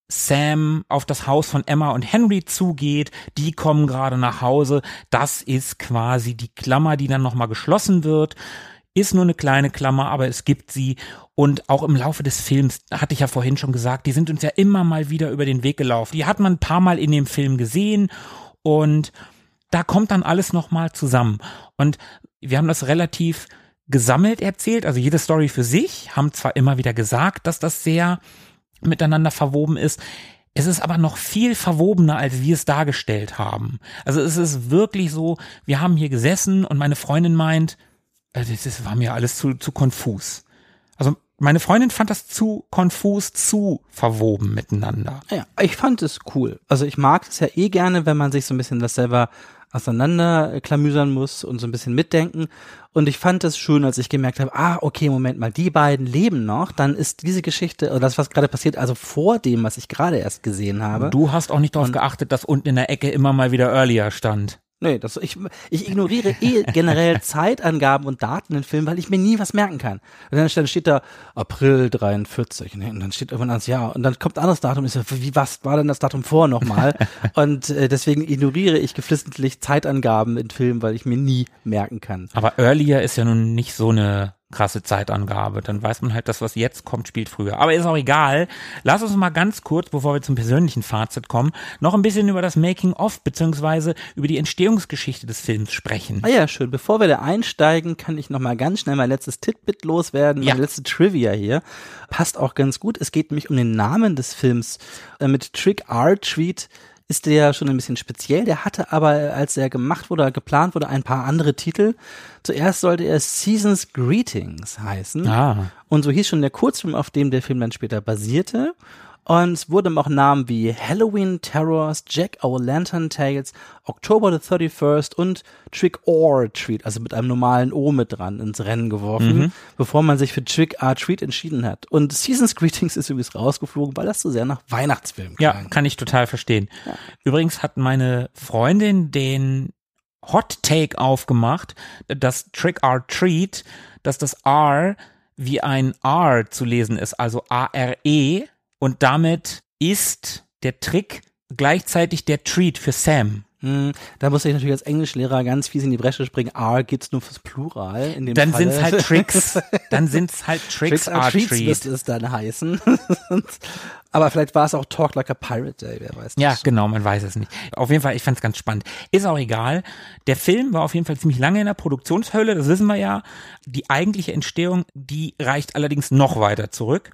Sam auf das Haus von Emma und Henry zugeht. Die kommen gerade nach Hause. Das ist quasi die Klammer, die dann nochmal geschlossen wird. Ist nur eine kleine Klammer, aber es gibt sie. Und auch im Laufe des Films, hatte ich ja vorhin schon gesagt, die sind uns ja immer mal wieder über den Weg gelaufen. Die hat man ein paar Mal in dem Film gesehen und da kommt dann alles nochmal zusammen. Und wir haben das relativ gesammelt erzählt, also jede Story für sich, haben zwar immer wieder gesagt, dass das sehr miteinander verwoben ist. Es ist aber noch viel verwobener, als wir es dargestellt haben. Also es ist wirklich so, wir haben hier gesessen und meine Freundin meint, äh, das ist, war mir alles zu, zu konfus. Also meine Freundin fand das zu konfus, zu verwoben miteinander. Ja, ich fand es cool. Also ich mag es ja eh gerne, wenn man sich so ein bisschen das selber auseinanderklamüsern muss und so ein bisschen mitdenken. Und ich fand es schön, als ich gemerkt habe, ah, okay, Moment mal, die beiden leben noch, dann ist diese Geschichte, oder das, was gerade passiert, also vor dem, was ich gerade erst gesehen habe. Du hast auch nicht darauf Und- geachtet, dass unten in der Ecke immer mal wieder Earlier stand. Nee, das, ich, ich ignoriere eh generell Zeitangaben und Daten in Filmen, weil ich mir nie was merken kann. Und dann steht da April dreiundvierzig und dann steht irgendwann das Jahr und dann kommt ein anderes Datum und ich so, wie, was war denn das Datum vor nochmal? Und äh, deswegen ignoriere ich geflissentlich Zeitangaben in Filmen, weil ich mir nie merken kann. Aber Earlier ist ja nun nicht so eine krasse Zeitangabe. Dann weiß man halt, das, was jetzt kommt, spielt früher. Aber ist auch egal. Lass uns mal ganz kurz, bevor wir zum persönlichen Fazit kommen, noch ein bisschen über das Making-of beziehungsweise über die Entstehungsgeschichte des Films sprechen. Ah ja, schön. Bevor wir da einsteigen, kann ich noch mal ganz schnell mein letztes Titbit loswerden. Ja. Meine letzte Trivia hier. Passt auch ganz gut. Es geht nämlich um den Namen des Films. Äh, mit Trick or Treat ist der schon ein bisschen speziell. Der hatte aber, als er gemacht wurde, geplant wurde, ein paar andere Titel. Zuerst sollte er Season's Greetings heißen. Ah. Und so hieß schon der Kurzfilm, auf dem der Film dann später basierte. Und es wurden auch Namen wie Halloween Terrors, Jack-O-Lantern Tales, October the thirty-first und Trick or Treat, also mit einem normalen O mit dran, ins Rennen geworfen, Mhm. bevor man sich für Trick or Treat entschieden hat. Und Season's Greetings ist übrigens rausgeflogen, weil das so sehr nach Weihnachtsfilm Ja, klang. kann ich total verstehen. Übrigens hat meine Freundin den Hot Take aufgemacht, dass Trick or Treat, dass das R wie ein R zu lesen ist, also A R E, und damit ist der Trick gleichzeitig der Treat für Sam. Da muss ich natürlich als Englischlehrer ganz fies in die Bresche springen. R gibt's nur fürs Plural. In dem dann Falle. sind's halt Tricks. Dann sind's halt Tricks, Tricks are Treats müsste es dann heißen. Aber vielleicht war es auch Talk Like a Pirate Day, wer weiß nicht. Ja, genau, man weiß es nicht. Auf jeden Fall, ich fand's ganz spannend. Ist auch egal. Der Film war auf jeden Fall ziemlich lange in der Produktionshölle, das wissen wir ja. Die eigentliche Entstehung, die reicht allerdings noch weiter zurück.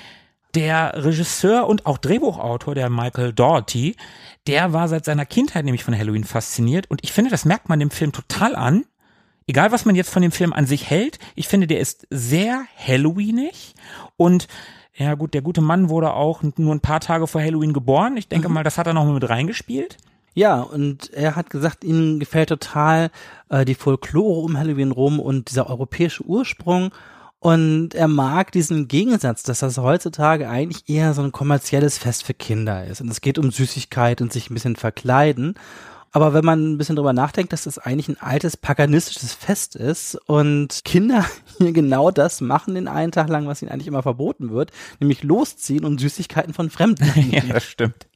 Der Regisseur und auch Drehbuchautor, der Michael Dougherty, der war seit seiner Kindheit nämlich von Halloween fasziniert. Und ich finde, das merkt man dem Film total an. Egal, was man jetzt von dem Film an sich hält, ich finde, der ist sehr Halloweenig. Und ja gut, der gute Mann wurde auch nur ein paar Tage vor Halloween geboren. Ich denke mhm. mal, das hat er noch mal mit reingespielt. Ja, und er hat gesagt, ihm gefällt total äh, die Folklore um Halloween rum und dieser europäische Ursprung. Und er mag diesen Gegensatz, dass das heutzutage eigentlich eher so ein kommerzielles Fest für Kinder ist. Und es geht um Süßigkeit und sich ein bisschen verkleiden. Aber wenn man ein bisschen drüber nachdenkt, dass das eigentlich ein altes paganistisches Fest ist und Kinder hier genau das machen den einen Tag lang, was ihnen eigentlich immer verboten wird, nämlich losziehen und Süßigkeiten von Fremden. Ja, das stimmt.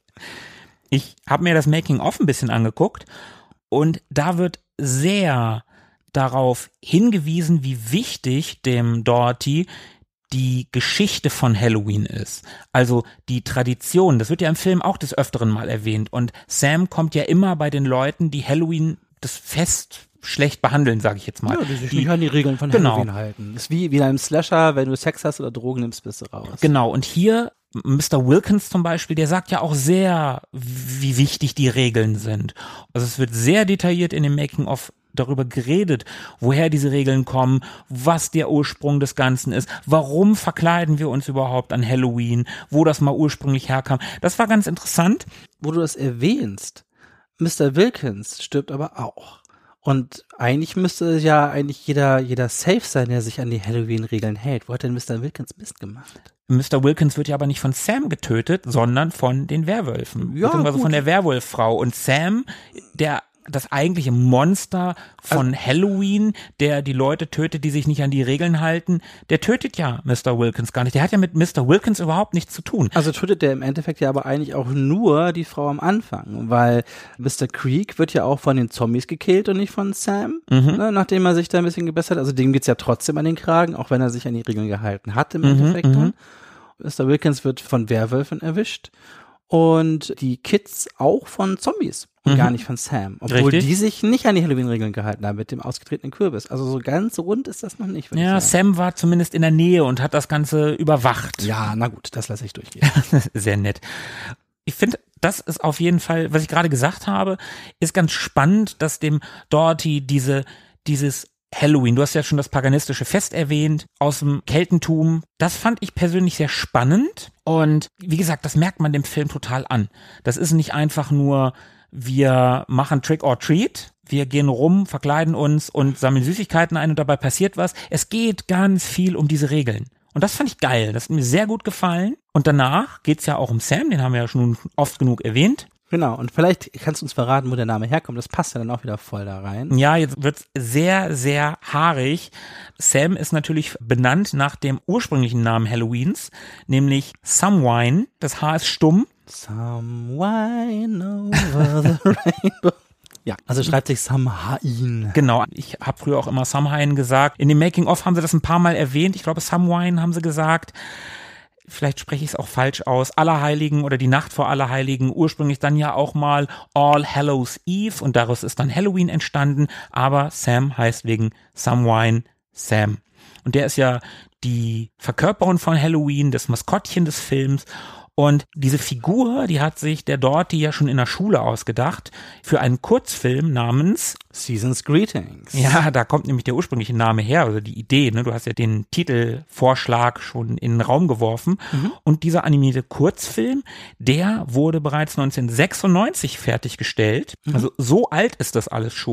Ich habe mir das Making-of ein bisschen angeguckt und da wird sehr darauf hingewiesen, wie wichtig dem Dougherty die Geschichte von Halloween ist. Also die Tradition, das wird ja im Film auch des Öfteren mal erwähnt. Und Sam kommt ja immer bei den Leuten, die Halloween, das Fest, schlecht behandeln, sage ich jetzt mal. Ja, die sich nicht an die Regeln von genau. Halloween halten. Das ist wie, wie in einem Slasher, wenn du Sex hast oder Drogen nimmst, bist du raus. Genau, und hier Mister Wilkins zum Beispiel, der sagt ja auch sehr, wie wichtig die Regeln sind. Also es wird sehr detailliert in dem Making-of darüber geredet, woher diese Regeln kommen, was der Ursprung des Ganzen ist, warum verkleiden wir uns überhaupt an Halloween, wo das mal ursprünglich herkam. Das war ganz interessant. Wo du das erwähnst, Mister Wilkins stirbt aber auch. Und eigentlich müsste ja eigentlich jeder, jeder safe sein, der sich an die Halloween-Regeln hält. Wo hat denn Mister Wilkins Mist gemacht? Mister Wilkins wird ja aber nicht von Sam getötet, sondern von den Werwölfen. Ja, beziehungsweise gut. von der Werwolffrau. Und Sam, der das eigentliche Monster von also, Halloween, der die Leute tötet, die sich nicht an die Regeln halten, der tötet ja Mister Wilkins gar nicht. Der hat ja mit Mister Wilkins überhaupt nichts zu tun. Also tötet der im Endeffekt ja aber eigentlich auch nur die Frau am Anfang, weil Mister Creek wird ja auch von den Zombies gekillt und nicht von Sam, mhm. ne, nachdem er sich da ein bisschen gebessert hat. Also dem geht's ja trotzdem an den Kragen, auch wenn er sich an die Regeln gehalten hat im mhm, Endeffekt dann. Mhm. Mister Wilkins wird von Werwölfen erwischt. Und die Kids auch von Zombies und mhm. gar nicht von Sam. Obwohl Richtig. Die sich nicht an die Halloween-Regeln gehalten haben mit dem ausgetretenen Kürbis. Also so ganz rund ist das noch nicht. Ja, Sam war zumindest in der Nähe und hat das Ganze überwacht. Ja, na gut, das lasse ich durchgehen. Sehr nett. Ich finde, das ist auf jeden Fall, was ich gerade gesagt habe, ist ganz spannend, dass dem Dougherty diese, dieses Halloween, du hast ja schon das paganistische Fest erwähnt, aus dem Keltentum. Das fand ich persönlich sehr spannend und wie gesagt, das merkt man dem Film total an. Das ist nicht einfach nur, wir machen Trick or Treat, wir gehen rum, verkleiden uns und sammeln Süßigkeiten ein und dabei passiert was. Es geht ganz viel um diese Regeln. Und das fand ich geil, das hat mir sehr gut gefallen. Und danach geht's ja auch um Sam, den haben wir ja schon oft genug erwähnt. Genau, und vielleicht kannst du uns verraten, wo der Name herkommt. Das passt ja dann auch wieder voll da rein. Ja, jetzt wird's sehr, sehr haarig. Sam ist natürlich benannt nach dem ursprünglichen Namen Halloweens, nämlich Samhain. Das H ist stumm. Samhain over the rainbow. Ja, also schreibt sich Samhain. Genau, ich habe früher auch immer Samhain gesagt. In dem Making-of haben sie das ein paar Mal erwähnt. Ich glaube, Samhain haben sie gesagt. Vielleicht spreche ich es auch falsch aus, Allerheiligen oder die Nacht vor Allerheiligen, ursprünglich dann ja auch mal All Hallows Eve und daraus ist dann Halloween entstanden, aber Sam heißt wegen Samhain Sam. Und der ist ja die Verkörperung von Halloween, das Maskottchen des Films. Und diese Figur, die hat sich der Dougherty ja schon in der Schule ausgedacht für einen Kurzfilm namens Season's Greetings. Ja, da kommt nämlich der ursprüngliche Name her, also die Idee, ne? Du hast ja den Titelvorschlag schon in den Raum geworfen. Mhm. Und dieser animierte Kurzfilm, der wurde bereits neunzehnhundertsechsundneunzig fertiggestellt. Mhm. Also so alt ist das alles schon.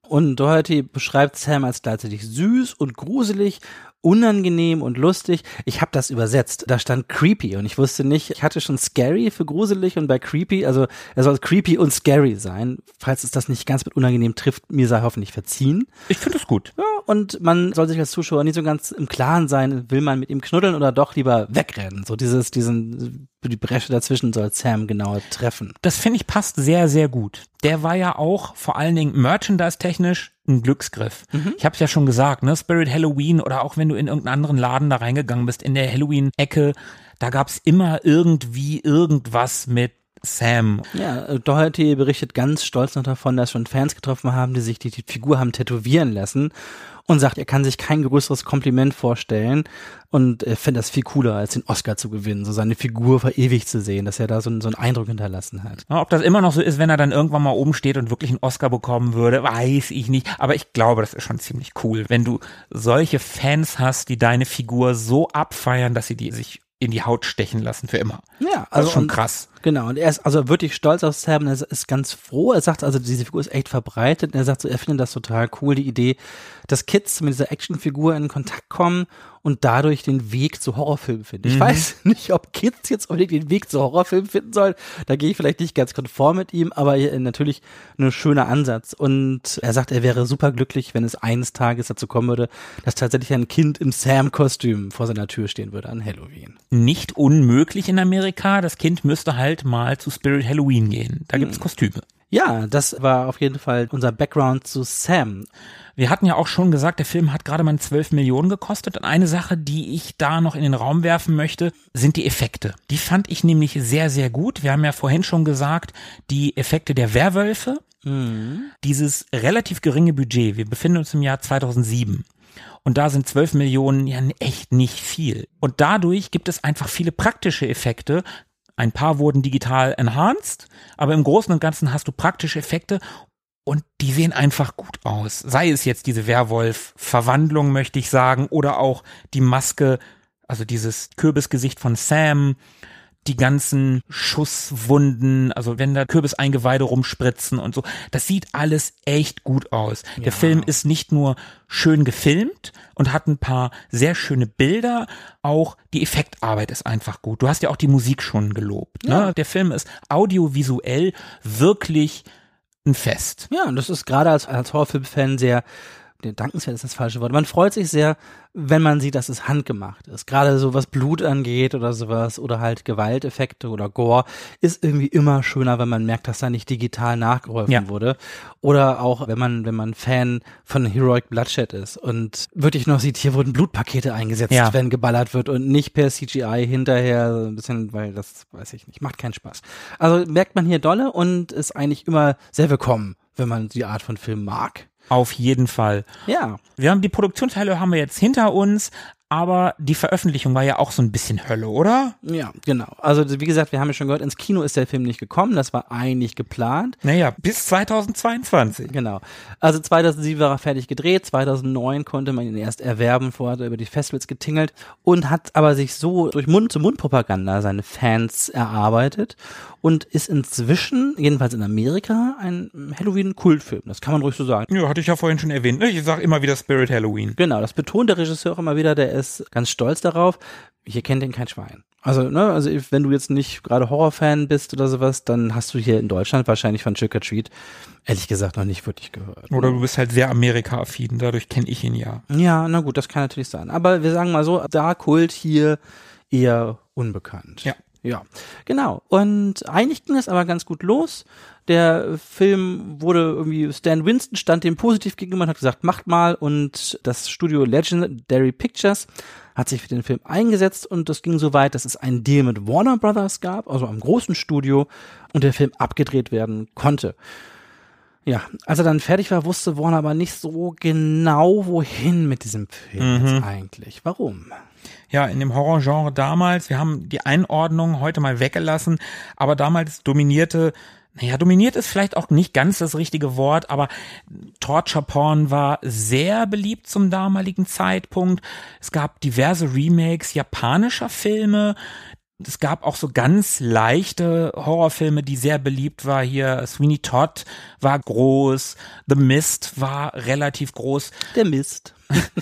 Und Doherty beschreibt Sam als gleichzeitig süß und gruselig, unangenehm und lustig. Ich habe das übersetzt. Da stand creepy und ich wusste nicht, ich hatte schon scary für gruselig und bei creepy, also er soll creepy und scary sein. Falls es das nicht ganz mit unangenehm trifft, mir sei hoffentlich verziehen. Ich finde es gut. Ja, und man soll sich als Zuschauer nicht so ganz im Klaren sein, will man mit ihm knuddeln oder doch lieber wegrennen. So dieses, diesen, die Bresche dazwischen soll Sam genauer treffen. Das finde ich passt sehr, sehr gut. Der war ja auch vor allen Dingen merchandise-technisch ein Glücksgriff. Mhm. Ich habe es ja schon gesagt, ne, Spirit Halloween oder auch wenn du in irgendeinen anderen Laden da reingegangen bist, in der Halloween-Ecke, da gab's immer irgendwie irgendwas mit Sam. Ja, Doherty berichtet ganz stolz noch davon, dass schon Fans getroffen haben, die sich die, die Figur haben tätowieren lassen und sagt, er kann sich kein größeres Kompliment vorstellen und er fände das viel cooler, als den Oscar zu gewinnen, so seine Figur verewigt zu sehen, dass er da so, so einen Eindruck hinterlassen hat. Ja, ob das immer noch so ist, wenn er dann irgendwann mal oben steht und wirklich einen Oscar bekommen würde, weiß ich nicht, aber ich glaube, das ist schon ziemlich cool, wenn du solche Fans hast, die deine Figur so abfeiern, dass sie die sich in die Haut stechen lassen für immer. Ja, also das ist schon und, krass. Genau, und er ist also wirklich stolz auf Sam, er ist ganz froh, er sagt also, diese Figur ist echt verbreitet, und er sagt so, er findet das total cool, die Idee, dass Kids mit dieser Actionfigur in Kontakt kommen und dadurch den Weg zu Horrorfilmen finden. Ich mhm. weiß nicht, ob Kids jetzt unbedingt den Weg zu Horrorfilmen finden sollen, da gehe ich vielleicht nicht ganz konform mit ihm, aber natürlich ein schöner Ansatz und er sagt, er wäre super glücklich, wenn es eines Tages dazu kommen würde, dass tatsächlich ein Kind im Sam-Kostüm vor seiner Tür stehen würde an Halloween. Nicht unmöglich in Amerika, das Kind müsste halt mal zu Spirit Halloween gehen. Da gibt's Kostüme. Ja, das war auf jeden Fall unser Background zu Sam. Wir hatten ja auch schon gesagt, der Film hat gerade mal zwölf Millionen gekostet. Und eine Sache, die ich da noch in den Raum werfen möchte, sind die Effekte. Die fand ich nämlich sehr, sehr gut. Wir haben ja vorhin schon gesagt, die Effekte der Werwölfe. Mhm. Dieses relativ geringe Budget. Wir befinden uns im Jahr zweitausendsieben. Und da sind zwölf Millionen ja echt nicht viel. Und dadurch gibt es einfach viele praktische Effekte. Ein paar wurden digital enhanced, aber im Großen und Ganzen hast du praktische Effekte und die sehen einfach gut aus. Sei es jetzt diese Werwolf-Verwandlung, möchte ich sagen, oder auch die Maske, also dieses Kürbisgesicht von Sam, die ganzen Schusswunden, also wenn da Kürbiseingeweide rumspritzen und so, das sieht alles echt gut aus. Ja. Der Film ist nicht nur schön gefilmt und hat ein paar sehr schöne Bilder, auch die Effektarbeit ist einfach gut. Du hast ja auch die Musik schon gelobt. Ja. Ne? Der Film ist audiovisuell wirklich ein Fest. Ja, und das ist gerade als, als Horrorfilm-Fan sehr, dankenswert ist das falsche Wort. Man freut sich sehr, wenn man sieht, dass es handgemacht ist. Gerade so was Blut angeht oder sowas oder halt Gewalteffekte oder Gore ist irgendwie immer schöner, wenn man merkt, dass da nicht digital nachgeholfen ja. wurde. Oder auch, wenn man, wenn man Fan von Heroic Bloodshed ist und wirklich noch sieht, hier wurden Blutpakete eingesetzt, ja. wenn geballert wird und nicht per C G I hinterher so ein bisschen, weil das, weiß ich nicht, macht keinen Spaß. Also merkt man hier dolle und ist eigentlich immer sehr willkommen, wenn man die Art von Film mag. Auf jeden Fall. Ja. Wir haben die Produktionsteile haben wir jetzt hinter uns, aber die Veröffentlichung war ja auch so ein bisschen Hölle, oder? Ja, genau. Also wie gesagt, wir haben ja schon gehört, ins Kino ist der Film nicht gekommen, das war eigentlich geplant. Naja, bis zweitausendzweiundzwanzig. Genau. Also zweitausendsieben war er fertig gedreht, zweitausendneun konnte man ihn erst erwerben, vorher hat er über die Festivals getingelt und hat aber sich so durch Mund-zu-Mund-Propaganda seine Fans erarbeitet und ist inzwischen, jedenfalls in Amerika, ein Halloween-Kultfilm. Das kann man ruhig so sagen. Ja, hatte ich ja vorhin schon erwähnt. Ich sage immer wieder Spirit Halloween. Genau, das betont der Regisseur auch immer wieder, der ist ganz stolz darauf. Hier kennt ihn kein Schwein. Also, ne, also wenn du jetzt nicht gerade Horrorfan bist oder sowas, dann hast du hier in Deutschland wahrscheinlich von Trick or Treat ehrlich gesagt noch nicht wirklich gehört. Oder du bist halt sehr Amerika-affin, dadurch kenne ich ihn ja. Ja, na gut, das kann natürlich sein. Aber wir sagen mal so, da Kult hier eher unbekannt. Ja. Ja, genau. Und eigentlich ging es aber ganz gut los. Der Film wurde irgendwie, Stan Winston stand dem positiv gegenüber und hat gesagt, macht mal. Und das Studio Legendary Pictures hat sich für den Film eingesetzt und das ging so weit, dass es einen Deal mit Warner Brothers gab, also einem großen Studio, und der Film abgedreht werden konnte. Ja, als er dann fertig war, wusste Warner aber nicht so genau, wohin mit diesem Film mhm. jetzt eigentlich. Warum? Ja, in dem Horrorgenre damals, wir haben die Einordnung heute mal weggelassen, aber damals dominierte, naja, dominiert ist vielleicht auch nicht ganz das richtige Wort, aber Torture Porn war sehr beliebt zum damaligen Zeitpunkt. Es gab diverse Remakes japanischer Filme, Es gab auch so ganz leichte Horrorfilme, die sehr beliebt war. Hier Sweeney Todd war groß, The Mist war relativ groß. Der Mist.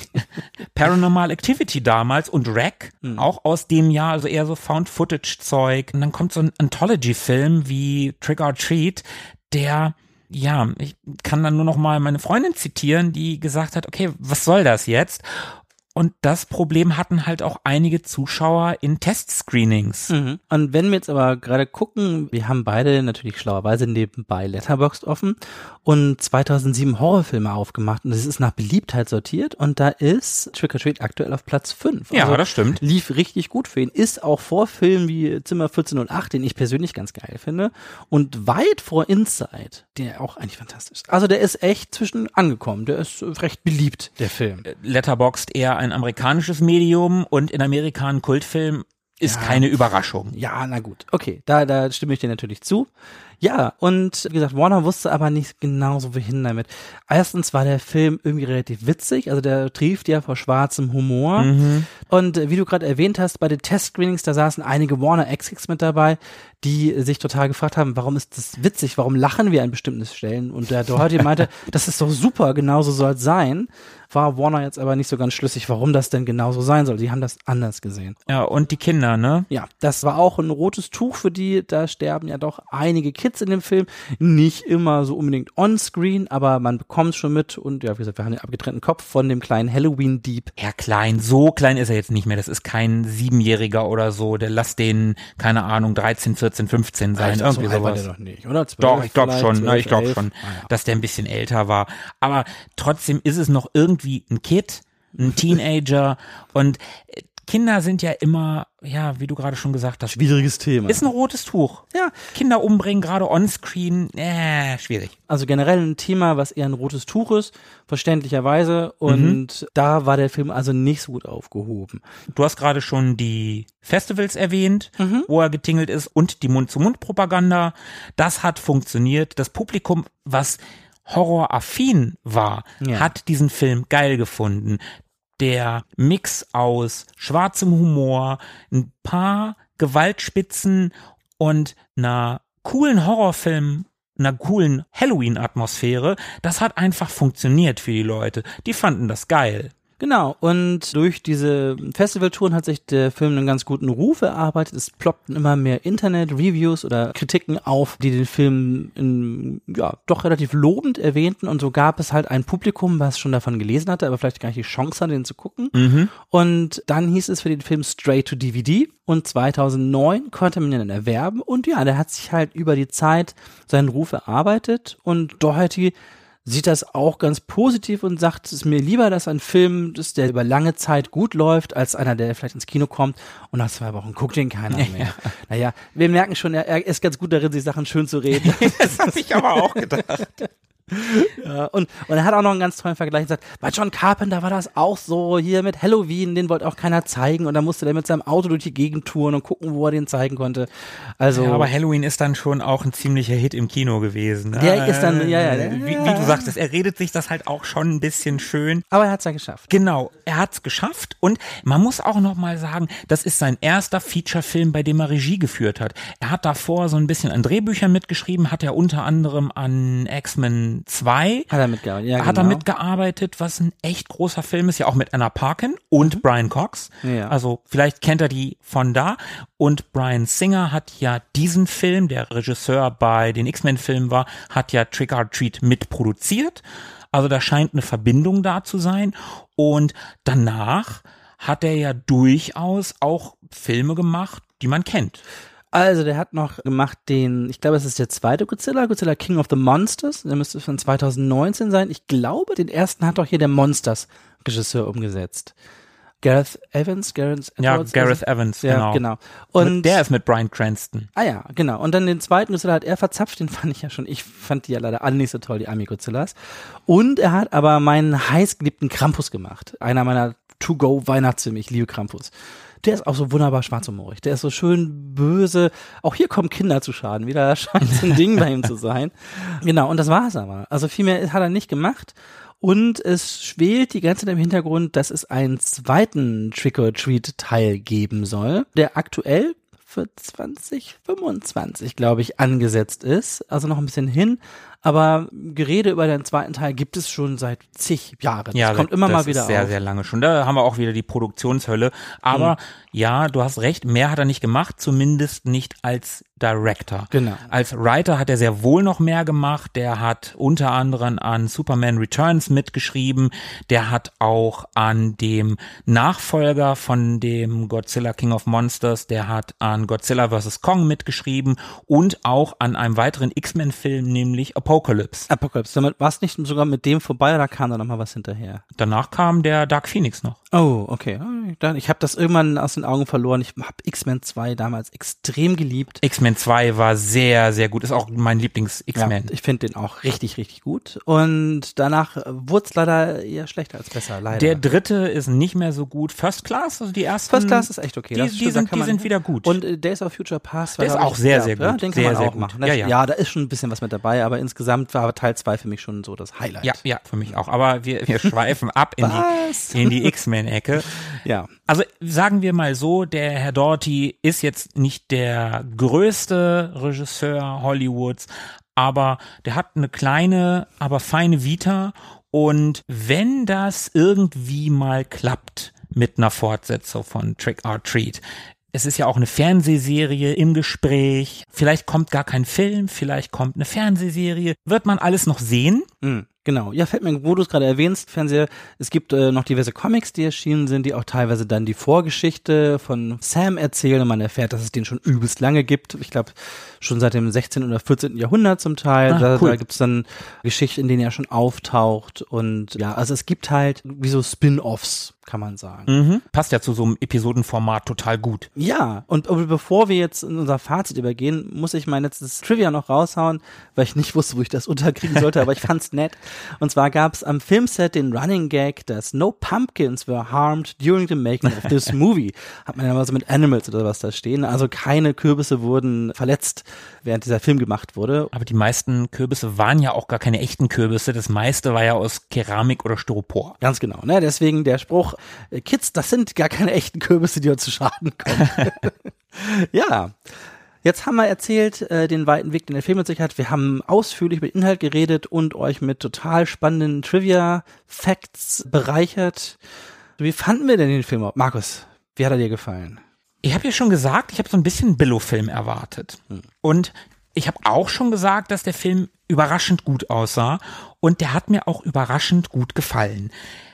Paranormal Activity damals und Wreck, mhm. auch aus dem Jahr, also eher so Found-Footage-Zeug. Und dann kommt so ein Anthology-Film wie Trick or Treat, der, ja, ich kann dann nur noch mal meine Freundin zitieren, die gesagt hat, okay, was soll das jetzt? Und das Problem hatten halt auch einige Zuschauer in Testscreenings. Mhm. Und wenn wir jetzt aber gerade gucken, wir haben beide natürlich schlauerweise nebenbei Letterboxd offen und zweitausendsieben Horrorfilme aufgemacht und das ist nach Beliebtheit sortiert und da ist Trick or Treat aktuell auf Platz fünf. Ja, also das stimmt. Lief richtig gut für ihn. Ist auch vor Filmen wie Zimmer vierzehnhundertacht, den ich persönlich ganz geil finde und weit vor Inside, der auch eigentlich fantastisch ist. Also der ist echt zwischen angekommen. Der ist recht beliebt, der Film. Letterboxd eher ein amerikanisches Medium und in Amerika ein Kultfilm ist ja. keine Überraschung. Ja, na gut. Okay, da, da stimme ich dir natürlich zu. Ja, und wie gesagt, Warner wusste aber nicht genau so wohin damit. Erstens war der Film irgendwie relativ witzig, also der trieft ja vor schwarzem Humor. Mhm. Und äh, wie du gerade erwähnt hast, bei den Testscreenings, da saßen einige Warner-Execs mit dabei, die sich total gefragt haben, warum ist das witzig, warum lachen wir an bestimmten Stellen? Und der Doherty meinte, das ist doch super, genauso soll es sein. War Warner jetzt aber nicht so ganz schlüssig, warum das denn genauso sein soll. Die haben das anders gesehen. Ja, und die Kinder, ne? Ja, das war auch ein rotes Tuch für die. Da sterben ja doch einige Kids in dem Film. Nicht immer so unbedingt on-screen, aber man bekommt es schon mit. Und ja, wie gesagt, wir haben den abgetrennten Kopf von dem kleinen Halloween-Dieb. Ja, klein. So klein ist er jetzt nicht mehr. Das ist kein Siebenjähriger oder so. Der lässt den, keine Ahnung, dreizehn, vierzehn, fünfzehn sein. Alter, irgendwie so sowas. Doch nicht, oder? zwölf, doch, ich glaube schon. zwölf, Na, ich glaube schon, ah, ja. dass der ein bisschen älter war. Aber trotzdem ist es noch irgendwie ein Kid, ein Teenager und Kinder sind ja immer, ja, wie du gerade schon gesagt hast. Schwieriges Thema. Ist ein rotes Tuch. Ja. Kinder umbringen, gerade onscreen, äh, schwierig. Also generell ein Thema, was eher ein rotes Tuch ist, verständlicherweise. Und mhm. da war der Film also nicht so gut aufgehoben. Du hast gerade schon die Festivals erwähnt, mhm. wo er getingelt ist und die Mund-zu-Mund-Propaganda. Das hat funktioniert. Das Publikum, was horroraffin war, ja. hat diesen Film geil gefunden. Der Mix aus schwarzem Humor, ein paar Gewaltspitzen und einer coolen Horrorfilm, einer coolen Halloween-Atmosphäre, das hat einfach funktioniert für die Leute. Die fanden das geil. Genau, und durch diese Festivaltouren hat sich der Film einen ganz guten Ruf erarbeitet. Es ploppten immer mehr Internet-Reviews oder Kritiken auf, die den Film in, ja, doch relativ lobend erwähnten. Und so gab es halt ein Publikum, was schon davon gelesen hatte, aber vielleicht gar nicht die Chance hatte, den zu gucken. Mhm. Und dann hieß es für den Film Straight to D V D. Und zweitausendneun konnte man ihn dann erwerben. Und ja, der hat sich halt über die Zeit seinen Ruf erarbeitet. Und Doherty sieht das auch ganz positiv und sagt, es ist mir lieber, dass ein Film ist, der über lange Zeit gut läuft, als einer, der vielleicht ins Kino kommt und nach zwei Wochen guckt den keiner mehr. Ja. Naja, wir merken schon, er, er ist ganz gut darin, sich Sachen schön zu reden. Das habe ich aber auch gedacht. Ja, und, und er hat auch noch einen ganz tollen Vergleich gesagt, bei John Carpenter war das auch so, hier mit Halloween, den wollte auch keiner zeigen und dann musste der mit seinem Auto durch die Gegend touren und gucken, wo er den zeigen konnte. Also, ja, aber Halloween ist dann schon auch ein ziemlicher Hit im Kino gewesen. Ne? Der ist dann, ja, ja. Wie, wie du sagtest, er redet sich das halt auch schon ein bisschen schön. Aber er hat's ja geschafft. Genau, er hat's geschafft und man muss auch noch mal sagen, das ist sein erster Feature-Film, bei dem er Regie geführt hat. Er hat davor so ein bisschen an Drehbüchern mitgeschrieben, hat er unter anderem an X-Men zwei Hat er mitgearbeitet, ja, hat genau. er mitgearbeitet, was ein echt großer Film ist, ja auch mit Anna Paquin und mhm. Brian Cox. Ja. Also vielleicht kennt er die von da. Und Bryan Singer hat ja diesen Film, der Regisseur bei den X-Men-Filmen war, hat ja Trick or Treat mitproduziert. Also da scheint eine Verbindung da zu sein. Und danach hat er ja durchaus auch Filme gemacht, die man kennt. Also, der hat noch gemacht den, ich glaube, es ist der zweite Godzilla, Godzilla King of the Monsters, der müsste von zweitausendneunzehn sein. Ich glaube, den ersten hat doch hier der Monsters-Regisseur umgesetzt. Gareth Evans, Gareth Edwards. Ja, Gareth also, Evans, ja, genau. genau. Und der ist mit Bryan Cranston. Ah ja, genau. Und dann den zweiten Godzilla hat er verzapft, den fand ich ja schon, ich fand die ja leider alle nicht so toll, die Ami-Godzillas. Und er hat aber meinen heißgeliebten Krampus gemacht. Einer meiner To-Go-Weihnachtsfilme, ich liebe Krampus. Der ist auch so wunderbar schwarzhumorig. Der ist so schön böse. Auch hier kommen Kinder zu Schaden. Wieder scheint so ein Ding bei ihm zu sein. Genau, und das war's aber. Also viel mehr hat er nicht gemacht. Und es schwelt die ganze Zeit im Hintergrund, dass es einen zweiten Trick-or-Treat-Teil geben soll, der aktuell für zwanzig fünfundzwanzig, glaube ich, angesetzt ist. Also noch ein bisschen hin. Aber Gerede über den zweiten Teil gibt es schon seit zig Jahren. Ja, das kommt immer das mal wieder ist sehr, auf. sehr lange schon. Da haben wir auch wieder die Produktionshölle. Aber hm. ja, du hast recht, mehr hat er nicht gemacht, zumindest nicht als Director. Genau. Als Writer hat er sehr wohl noch mehr gemacht. Der hat unter anderem an Superman Returns mitgeschrieben. Der hat auch an dem Nachfolger von dem Godzilla King of Monsters, der hat an Godzilla versus. Kong mitgeschrieben und auch an einem weiteren X-Men-Film, nämlich Apocalypse. Apocalypse. Damit war es nicht sogar mit dem vorbei oder kam da noch mal was hinterher? Danach kam der Dark Phoenix noch. Oh, okay. Ich habe das irgendwann aus den Augen verloren. Ich habe X-Men zwei damals extrem geliebt. X-Men zwei war sehr, sehr gut. Ist auch mein Lieblings-X-Men. Ja, ich finde den auch richtig, richtig gut. Und danach wurde es leider eher schlechter als besser, leider. Der dritte ist nicht mehr so gut. First Class, also die ersten. First Class ist echt okay. Die, das die stimmt, sind, da kann die man, sind wieder gut. Und äh, Days of Future Past war der ist auch sehr, sehr gut. Ja, den kann sehr, man sehr auch gut. machen. Ja, ja. ja, da ist schon ein bisschen was mit dabei, aber insgesamt war Teil zwei für mich schon so das Highlight. Ja, ja, für mich auch. Aber wir, wir schweifen ab in die, in die X-Men-Ecke. Ja. Also sagen wir mal so, der Herr Doherty ist jetzt nicht der größte Regisseur Hollywoods, aber der hat eine kleine, aber feine Vita, und wenn das irgendwie mal klappt mit einer Fortsetzung von Trick or Treat, es ist ja auch eine Fernsehserie im Gespräch, vielleicht kommt gar kein Film, vielleicht kommt eine Fernsehserie, wird man alles noch sehen? Mhm. Genau, ja, fällt mir, wo du es gerade erwähnst, Fernseher, es gibt äh, noch diverse Comics, die erschienen sind, die auch teilweise dann die Vorgeschichte von Sam erzählen, und man erfährt, dass es den schon übelst lange gibt. Ich glaube, schon seit dem sechzehnten oder vierzehnten Jahrhundert zum Teil. Ah, da cool. da gibt es dann Geschichten, in denen er schon auftaucht, und ja, also es gibt halt wie so Spin-Offs, kann man sagen. Mhm. Passt ja zu so einem Episodenformat total gut. Ja, und aber bevor wir jetzt in unser Fazit übergehen, muss ich mein letztes Trivia noch raushauen, weil ich nicht wusste, wo ich das unterkriegen sollte, aber ich fand's nett. Und zwar gab es am Filmset den Running Gag, dass no pumpkins were harmed during the making of this movie. Hat man ja mal so mit Animals oder was da stehen. Also keine Kürbisse wurden verletzt, während dieser Film gemacht wurde. Aber die meisten Kürbisse waren ja auch gar keine echten Kürbisse. Das meiste war ja aus Keramik oder Styropor. Ganz genau, ne? Deswegen der Spruch, Kids, das sind gar keine echten Kürbisse, die uns zu Schaden kommen. Ja. Jetzt haben wir erzählt, äh, den weiten Weg, den der Film mit sich hat. Wir haben ausführlich über Inhalt geredet und euch mit total spannenden Trivia-Facts bereichert. Wie fanden wir denn den Film? Markus, wie hat er dir gefallen? Ich habe ja schon gesagt, ich habe so ein bisschen Billo-Film erwartet. Hm. Und ich habe auch schon gesagt, dass der Film überraschend gut aussah. Und der hat mir auch überraschend gut gefallen.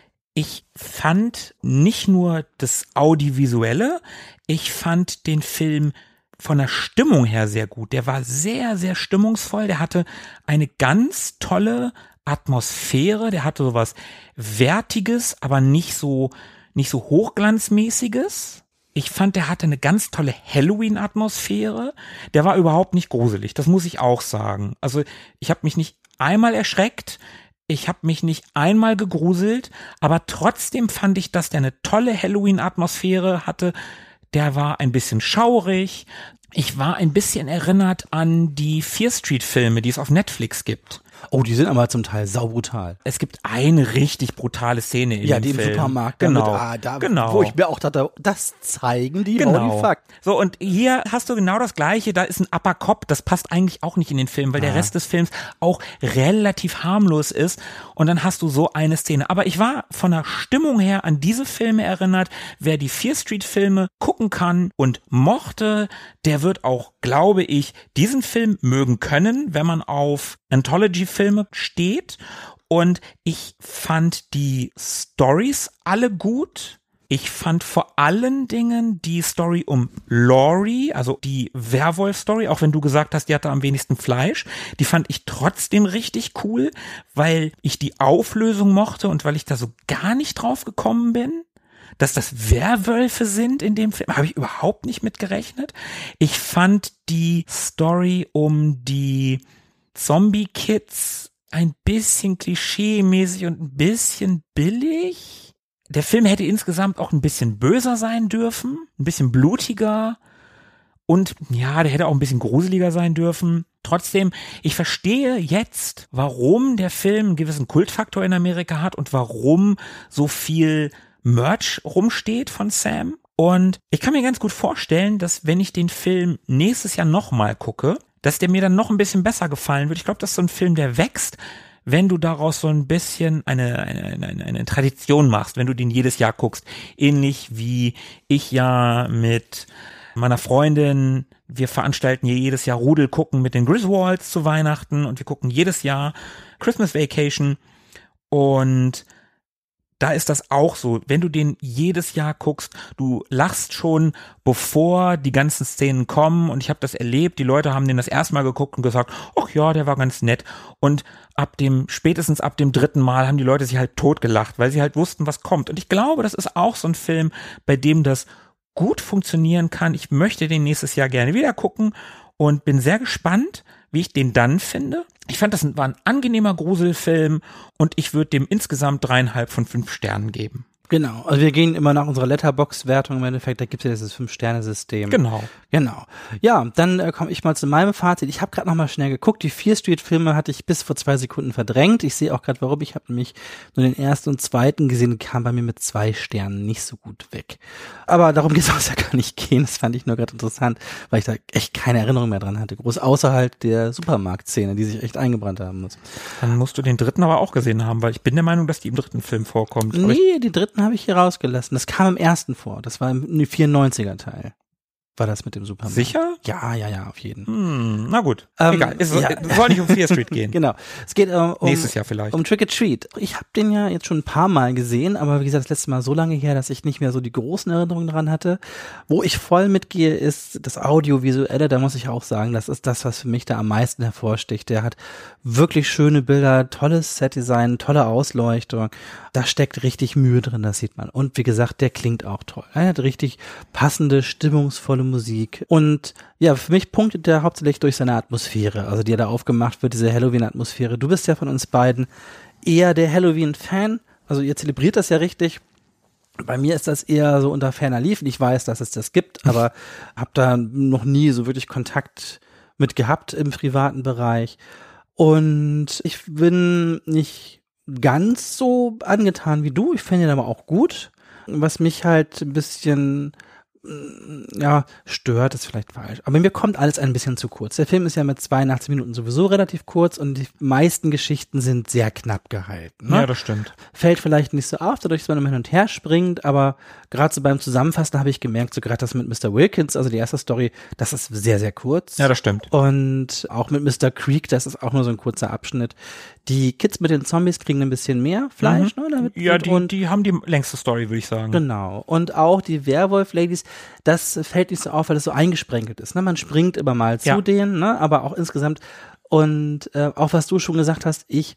Ich fand nicht nur das Audiovisuelle, ich fand den Film von der Stimmung her sehr gut. Der war sehr, sehr stimmungsvoll. Der hatte eine ganz tolle Atmosphäre. Der hatte sowas Wertiges, aber nicht so, nicht so hochglanzmäßiges. Ich fand, der hatte eine ganz tolle Halloween-Atmosphäre. Der war überhaupt nicht gruselig. Das muss ich auch sagen. Also ich habe mich nicht einmal erschreckt. Ich habe mich nicht einmal gegruselt. Aber trotzdem fand ich, dass der eine tolle Halloween-Atmosphäre hatte. Der war ein bisschen schaurig. Ich war ein bisschen erinnert an die Fear Street-Filme, die es auf Netflix gibt. Oh, die sind aber zum Teil saubrutal. Es gibt eine richtig brutale Szene in ja, dem die Film. im Supermarkt. Genau, damit, ah, da, genau. Wo ich mir auch dachte, das zeigen die, genau. Holy fuck. So, und hier hast du genau das Gleiche. Da ist ein Upper Cop. Das passt eigentlich auch nicht in den Film, weil ah. der Rest des Films auch relativ harmlos ist. Und dann hast du so eine Szene. Aber ich war von der Stimmung her an diese Filme erinnert. Wer die Fear Street-Filme gucken kann und mochte, der wird auch, glaube ich, diesen Film mögen können, wenn man auf Anthology-Filme steht. Und ich fand die Storys alle gut. Ich fand vor allen Dingen die Story um Laurie, also die Werwolf-Story, auch wenn du gesagt hast, die hatte am wenigsten Fleisch, die fand ich trotzdem richtig cool, weil ich die Auflösung mochte und weil ich da so gar nicht drauf gekommen bin. Dass das Werwölfe sind in dem Film, habe ich überhaupt nicht mit gerechnet. Ich fand die Story um die Zombie-Kids ein bisschen klischee-mäßig und ein bisschen billig. Der Film hätte insgesamt auch ein bisschen böser sein dürfen, ein bisschen blutiger und ja, der hätte auch ein bisschen gruseliger sein dürfen. Trotzdem, ich verstehe jetzt, warum der Film einen gewissen Kultfaktor in Amerika hat und warum so viel Merch rumsteht von Sam. Und ich kann mir ganz gut vorstellen, dass wenn ich den Film nächstes Jahr nochmal gucke, dass der mir dann noch ein bisschen besser gefallen wird. Ich glaube, das ist so ein Film, der wächst, wenn du daraus so ein bisschen eine, eine, eine, eine Tradition machst, wenn du den jedes Jahr guckst. Ähnlich wie ich ja mit meiner Freundin, wir veranstalten hier jedes Jahr Rudel gucken mit den Griswolds zu Weihnachten und wir gucken jedes Jahr Christmas Vacation und da ist das auch so, wenn du den jedes Jahr guckst, du lachst schon, bevor die ganzen Szenen kommen und ich habe das erlebt, die Leute haben den das erste Mal geguckt und gesagt, ach ja, der war ganz nett und ab dem, spätestens ab dem dritten Mal haben die Leute sich halt totgelacht, weil sie halt wussten, was kommt und ich glaube, das ist auch so ein Film, bei dem das gut funktionieren kann. Ich möchte den nächstes Jahr gerne wieder gucken und bin sehr gespannt, wie ich den dann finde. Ich fand, das war ein angenehmer Gruselfilm und ich würde dem insgesamt dreieinhalb von fünf Sternen geben. Genau, also wir gehen immer nach unserer Letterboxd-Wertung im Endeffekt, da gibt es ja dieses Fünf-Sterne-System. Genau. Genau. Ja, dann äh, komme ich mal zu meinem Fazit. Ich habe gerade noch mal schnell geguckt, die Fear Street-Filme hatte ich bis vor zwei Sekunden verdrängt. Ich sehe auch gerade, warum. Ich habe nämlich nur den ersten und zweiten gesehen, kam bei mir mit zwei Sternen nicht so gut weg. Aber darum geht es ja gar nicht gehen, das fand ich nur gerade interessant, weil ich da echt keine Erinnerung mehr dran hatte. Groß außerhalb der Supermarktszene, die sich echt eingebrannt haben muss. Dann musst du den dritten aber auch gesehen haben, weil ich bin der Meinung, dass die im dritten Film vorkommt. Nee, die dritten habe ich hier rausgelassen. Das kam im ersten vor. Das war im vierundneunziger Teil. War das mit dem Supermarkt? Sicher? Ja, ja, ja, auf jeden. Hm, na gut, ähm, egal. Es ja. soll nicht um Fear Street gehen. Genau. Es geht ähm, um, nächstes Jahr vielleicht. um Trick or Treat. Ich habe den ja jetzt schon ein paar Mal gesehen, aber wie gesagt, das letzte Mal so lange her, dass ich nicht mehr so die großen Erinnerungen dran hatte. Wo ich voll mitgehe, ist das Audiovisuelle. Da muss ich auch sagen, das ist das, was für mich da am meisten hervorsticht. Der hat wirklich schöne Bilder, tolles Setdesign, tolle Ausleuchtung. Da steckt richtig Mühe drin, das sieht man. Und wie gesagt, der klingt auch toll. Er hat richtig passende, stimmungsvolle Musik. Und ja, für mich punktet der hauptsächlich durch seine Atmosphäre, also die da aufgemacht wird, diese Halloween-Atmosphäre. Du bist ja von uns beiden eher der Halloween-Fan. Also ihr zelebriert das ja richtig. Bei mir ist das eher so unter ferner Liefen. Ich weiß, dass es das gibt, aber habe da noch nie so wirklich Kontakt mit gehabt im privaten Bereich. Und ich bin nicht ganz so angetan wie du. Ich finde ihn aber auch gut. Was mich halt ein bisschen ja, stört ist vielleicht falsch. Aber mir kommt alles ein bisschen zu kurz. Der Film ist ja mit zweiundachtzig Minuten sowieso relativ kurz und die meisten Geschichten sind sehr knapp gehalten. Ne? Ja, das stimmt. Fällt vielleicht nicht so auf, dadurch, dass man immer hin und her springt, aber gerade so beim Zusammenfassen habe ich gemerkt, so gerade das mit Mister Wilkins, also die erste Story, das ist sehr, sehr kurz. Ja, das stimmt. Und auch mit Mister Creek, das ist auch nur so ein kurzer Abschnitt. Die Kids mit den Zombies kriegen ein bisschen mehr Fleisch, mhm. ne? Damit ja, die, und die haben die längste Story, würde ich sagen. Genau. Und auch die Werwolf-Ladies, das fällt nicht so auf, weil das so eingesprenkelt ist. Ne? Man springt immer mal zu ja. denen, ne? Aber auch insgesamt. Und äh, auch was du schon gesagt hast, ich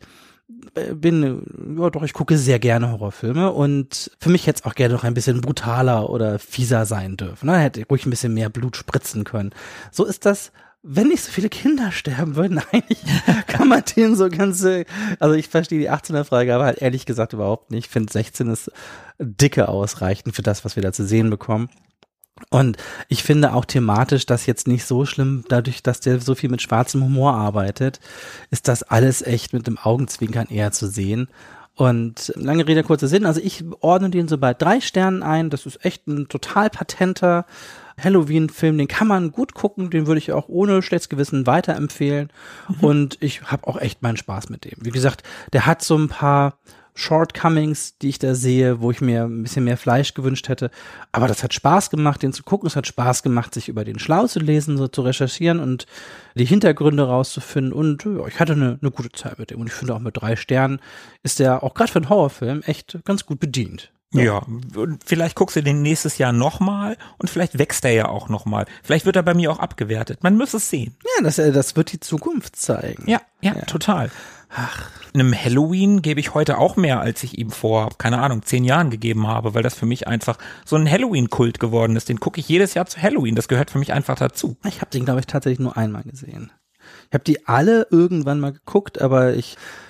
bin, ja doch, ich gucke sehr gerne Horrorfilme und für mich hätte es auch gerne noch ein bisschen brutaler oder fieser sein dürfen. Ne? Hätte ruhig ein bisschen mehr Blut spritzen können. So ist das. Wenn nicht so viele Kinder sterben würden, eigentlich kann man den so ganze, also ich verstehe die achtzehner-Freigabe halt ehrlich gesagt überhaupt nicht. Ich finde sechzehn ist dicke ausreichend für das, was wir da zu sehen bekommen. Und ich finde auch thematisch das jetzt nicht so schlimm, dadurch, dass der so viel mit schwarzem Humor arbeitet, ist das alles echt mit dem Augenzwinkern eher zu sehen. Und lange Rede, kurzer Sinn, also ich ordne den so bei drei Sternen ein, das ist echt ein total patenter Halloween-Film, den kann man gut gucken, den würde ich auch ohne schlechtes Gewissen weiterempfehlen mhm. und ich habe auch echt meinen Spaß mit dem. Wie gesagt, der hat so ein paar Shortcomings, die ich da sehe, wo ich mir ein bisschen mehr Fleisch gewünscht hätte, aber das hat Spaß gemacht, den zu gucken, es hat Spaß gemacht, sich über den schlau zu lesen, so zu recherchieren und die Hintergründe rauszufinden und ja, ich hatte eine, eine gute Zeit mit dem und ich finde auch mit drei Sternen ist der auch gerade für einen Horrorfilm echt ganz gut bedient. Ja. ja, und vielleicht guckst du den nächstes Jahr nochmal und vielleicht wächst er ja auch nochmal. Vielleicht wird er bei mir auch abgewertet. Man muss es sehen. Ja, das, das wird die Zukunft zeigen. Ja, ja, ja. total. Ach. Einem Halloween gebe ich heute auch mehr, als ich ihm vor, keine Ahnung, zehn Jahren gegeben habe, weil das für mich einfach so ein Halloween-Kult geworden ist. Den gucke ich jedes Jahr zu Halloween. Das gehört für mich einfach dazu. Ich habe den, glaube ich, tatsächlich nur einmal gesehen. Ich habe die alle irgendwann mal geguckt, aber ich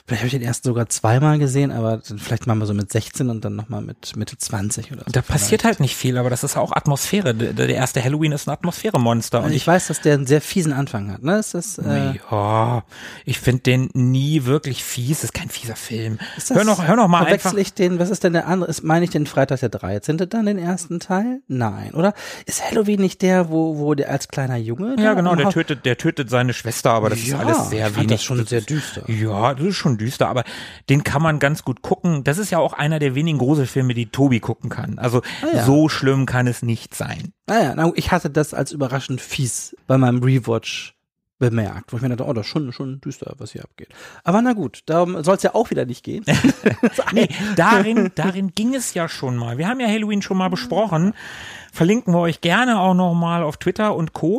Vielleicht habe ich den ersten sogar zweimal gesehen, aber vielleicht machen wir so mit sechzehn und dann nochmal mit Mitte zwanzig oder so. Da passiert halt nicht viel, aber das ist auch Atmosphäre. Der, der erste Halloween ist ein Atmosphäremonster. Und ich, ich weiß, dass der einen sehr fiesen Anfang hat, ne? Ist das, äh ja, ich finde den nie wirklich fies. Das ist kein fieser Film. Ist das, hör noch, hör noch mal einfach. Verwechsel ich den, was ist denn der andere? Ist, meine ich den Freitag der dreizehnte dann den ersten Teil? Nein, oder? Ist Halloween nicht der, wo, wo der als kleiner Junge? Ja, genau, der tötet, der tötet seine Schwester, aber das ja, ist alles sehr ich wenig. fand das schon sehr düster. Ja, das ist schon düster, aber den kann man ganz gut gucken. Das ist ja auch einer der wenigen Gruselfilme, die Tobi gucken kann. Also ah, ja. so schlimm kann es nicht sein. Naja, na, ich hatte das als überraschend fies bei meinem Rewatch bemerkt, wo ich mir dachte, oh, das ist schon, schon düster, was hier abgeht. Aber na gut, darum soll es ja auch wieder nicht gehen. nee, darin, darin ging es ja schon mal. Wir haben ja Halloween schon mal besprochen. Verlinken wir euch gerne auch noch mal auf Twitter und Co.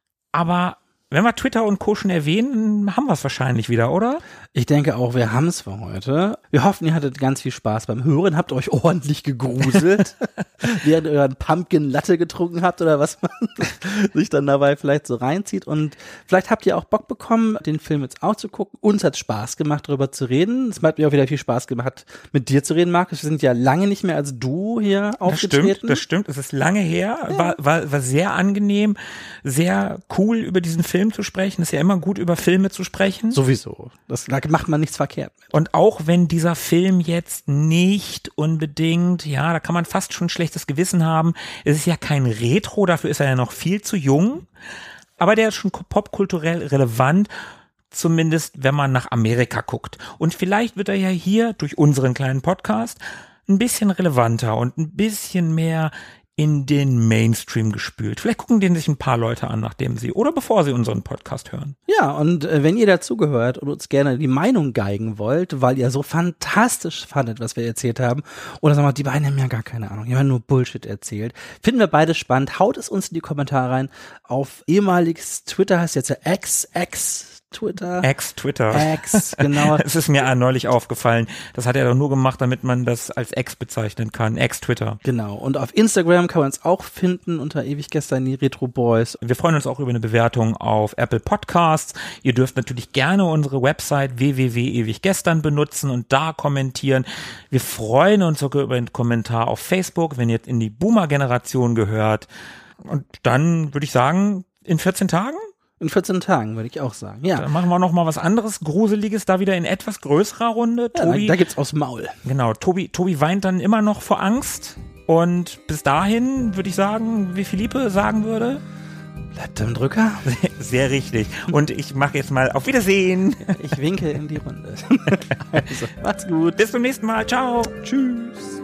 Aber wenn wir Twitter und Co. schon erwähnen, haben wir es wahrscheinlich wieder, oder? Ich denke auch, wir haben es für heute. Wir hoffen, ihr hattet ganz viel Spaß beim Hören, habt euch ordentlich gegruselt, während ihr euren Pumpkin Latte getrunken habt oder was man sich dann dabei vielleicht so reinzieht. Und vielleicht habt ihr auch Bock bekommen, den Film jetzt auch zu gucken. Uns hat Spaß gemacht, darüber zu reden. Es hat mir auch wieder viel Spaß gemacht, mit dir zu reden, Markus. Wir sind ja lange nicht mehr als du hier aufgetreten. Das stimmt, das stimmt. Es ist lange her. Ja. War, war, war sehr angenehm, sehr cool, über diesen Film zu sprechen. Es ist ja immer gut, über Filme zu sprechen. Sowieso. Das macht man nichts verkehrt mit. Und auch wenn dieser Film jetzt nicht unbedingt, ja, da kann man fast schon schlechtes Gewissen haben. Es ist ja kein Retro, dafür ist er ja noch viel zu jung. Aber der ist schon popkulturell relevant, zumindest wenn man nach Amerika guckt. Und vielleicht wird er ja hier durch unseren kleinen Podcast ein bisschen relevanter und ein bisschen mehr in den Mainstream gespült. Vielleicht gucken den sich ein paar Leute an, nachdem sie oder bevor sie unseren Podcast hören. Ja, und äh, wenn ihr dazugehört und uns gerne die Meinung geigen wollt, weil ihr so fantastisch fandet, was wir erzählt haben, oder sagen wir, die beiden haben ja gar keine Ahnung, die haben nur Bullshit erzählt, finden wir beide spannend, haut es uns in die Kommentare rein. Auf ehemaliges Twitter heißt jetzt ja X, X, Twitter. Ex-Twitter. Ex, genau. Es ist mir neulich aufgefallen. Das hat er doch nur gemacht, damit man das als Ex bezeichnen kann. Ex-Twitter. Genau. Und auf Instagram kann man uns auch finden unter ewig gestern die Retro Boys. Wir freuen uns auch über eine Bewertung auf Apple Podcasts. Ihr dürft natürlich gerne unsere Website w w w punkt ewig gestern benutzen und da kommentieren. Wir freuen uns sogar über einen Kommentar auf Facebook, wenn ihr in die Boomer-Generation gehört. Und dann würde ich sagen, in vierzehn Tagen? In vierzehn Tagen, würde ich auch sagen, ja. Dann machen wir noch mal was anderes, Gruseliges, da wieder in etwas größerer Runde. Ja, Tobi, da, da gibt's aus dem Maul. Genau, Tobi, Tobi weint dann immer noch vor Angst. Und bis dahin würde ich sagen, wie Philippe sagen würde, bleibt am Drücker. Sehr richtig. Und ich mache jetzt mal auf Wiedersehen. Ich winke in die Runde. Also, macht's gut. Bis zum nächsten Mal. Ciao. Tschüss.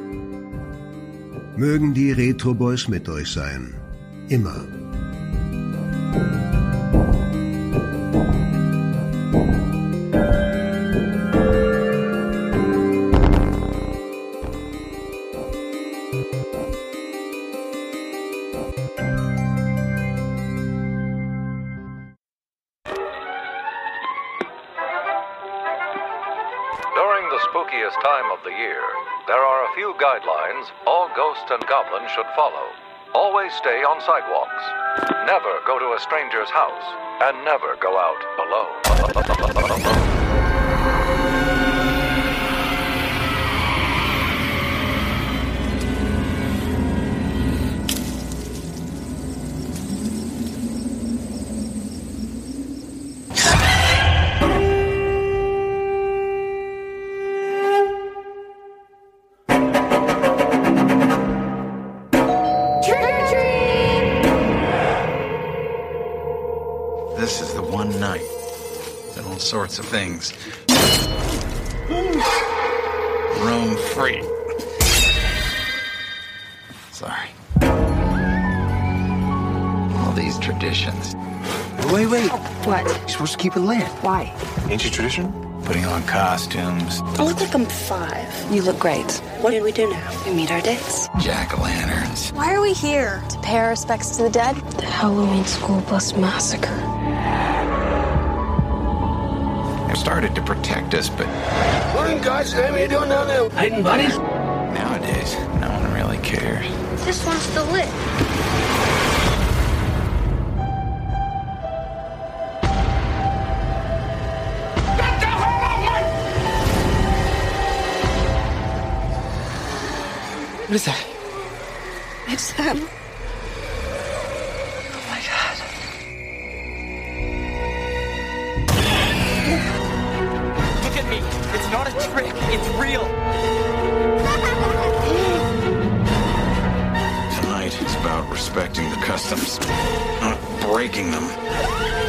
Mögen die Retro Boys mit euch sein. Immer. During the spookiest time of the year, there are a few guidelines all ghosts and goblins should follow. Always stay on sidewalks. Never go to a stranger's house. And never go out alone. This is the one night that all sorts of things roam free. Sorry. All these traditions. Wait, wait. What? You're supposed to keep it lit. Why? Ancient tradition? Putting on costumes, I look like I'm five. You look great. What did we do now? We meet our dates. jack-o'-lanterns. Why are we here? To pay our respects to the dead? The Halloween school bus massacre. They started to protect us, but What in God's name are you doing down there? Hiding buddies? nowadays, no one really cares. This one's still lit. What is that? It's them. Oh my God. Look at me. It's not a trick. It's real. Tonight is about respecting the customs, not breaking them.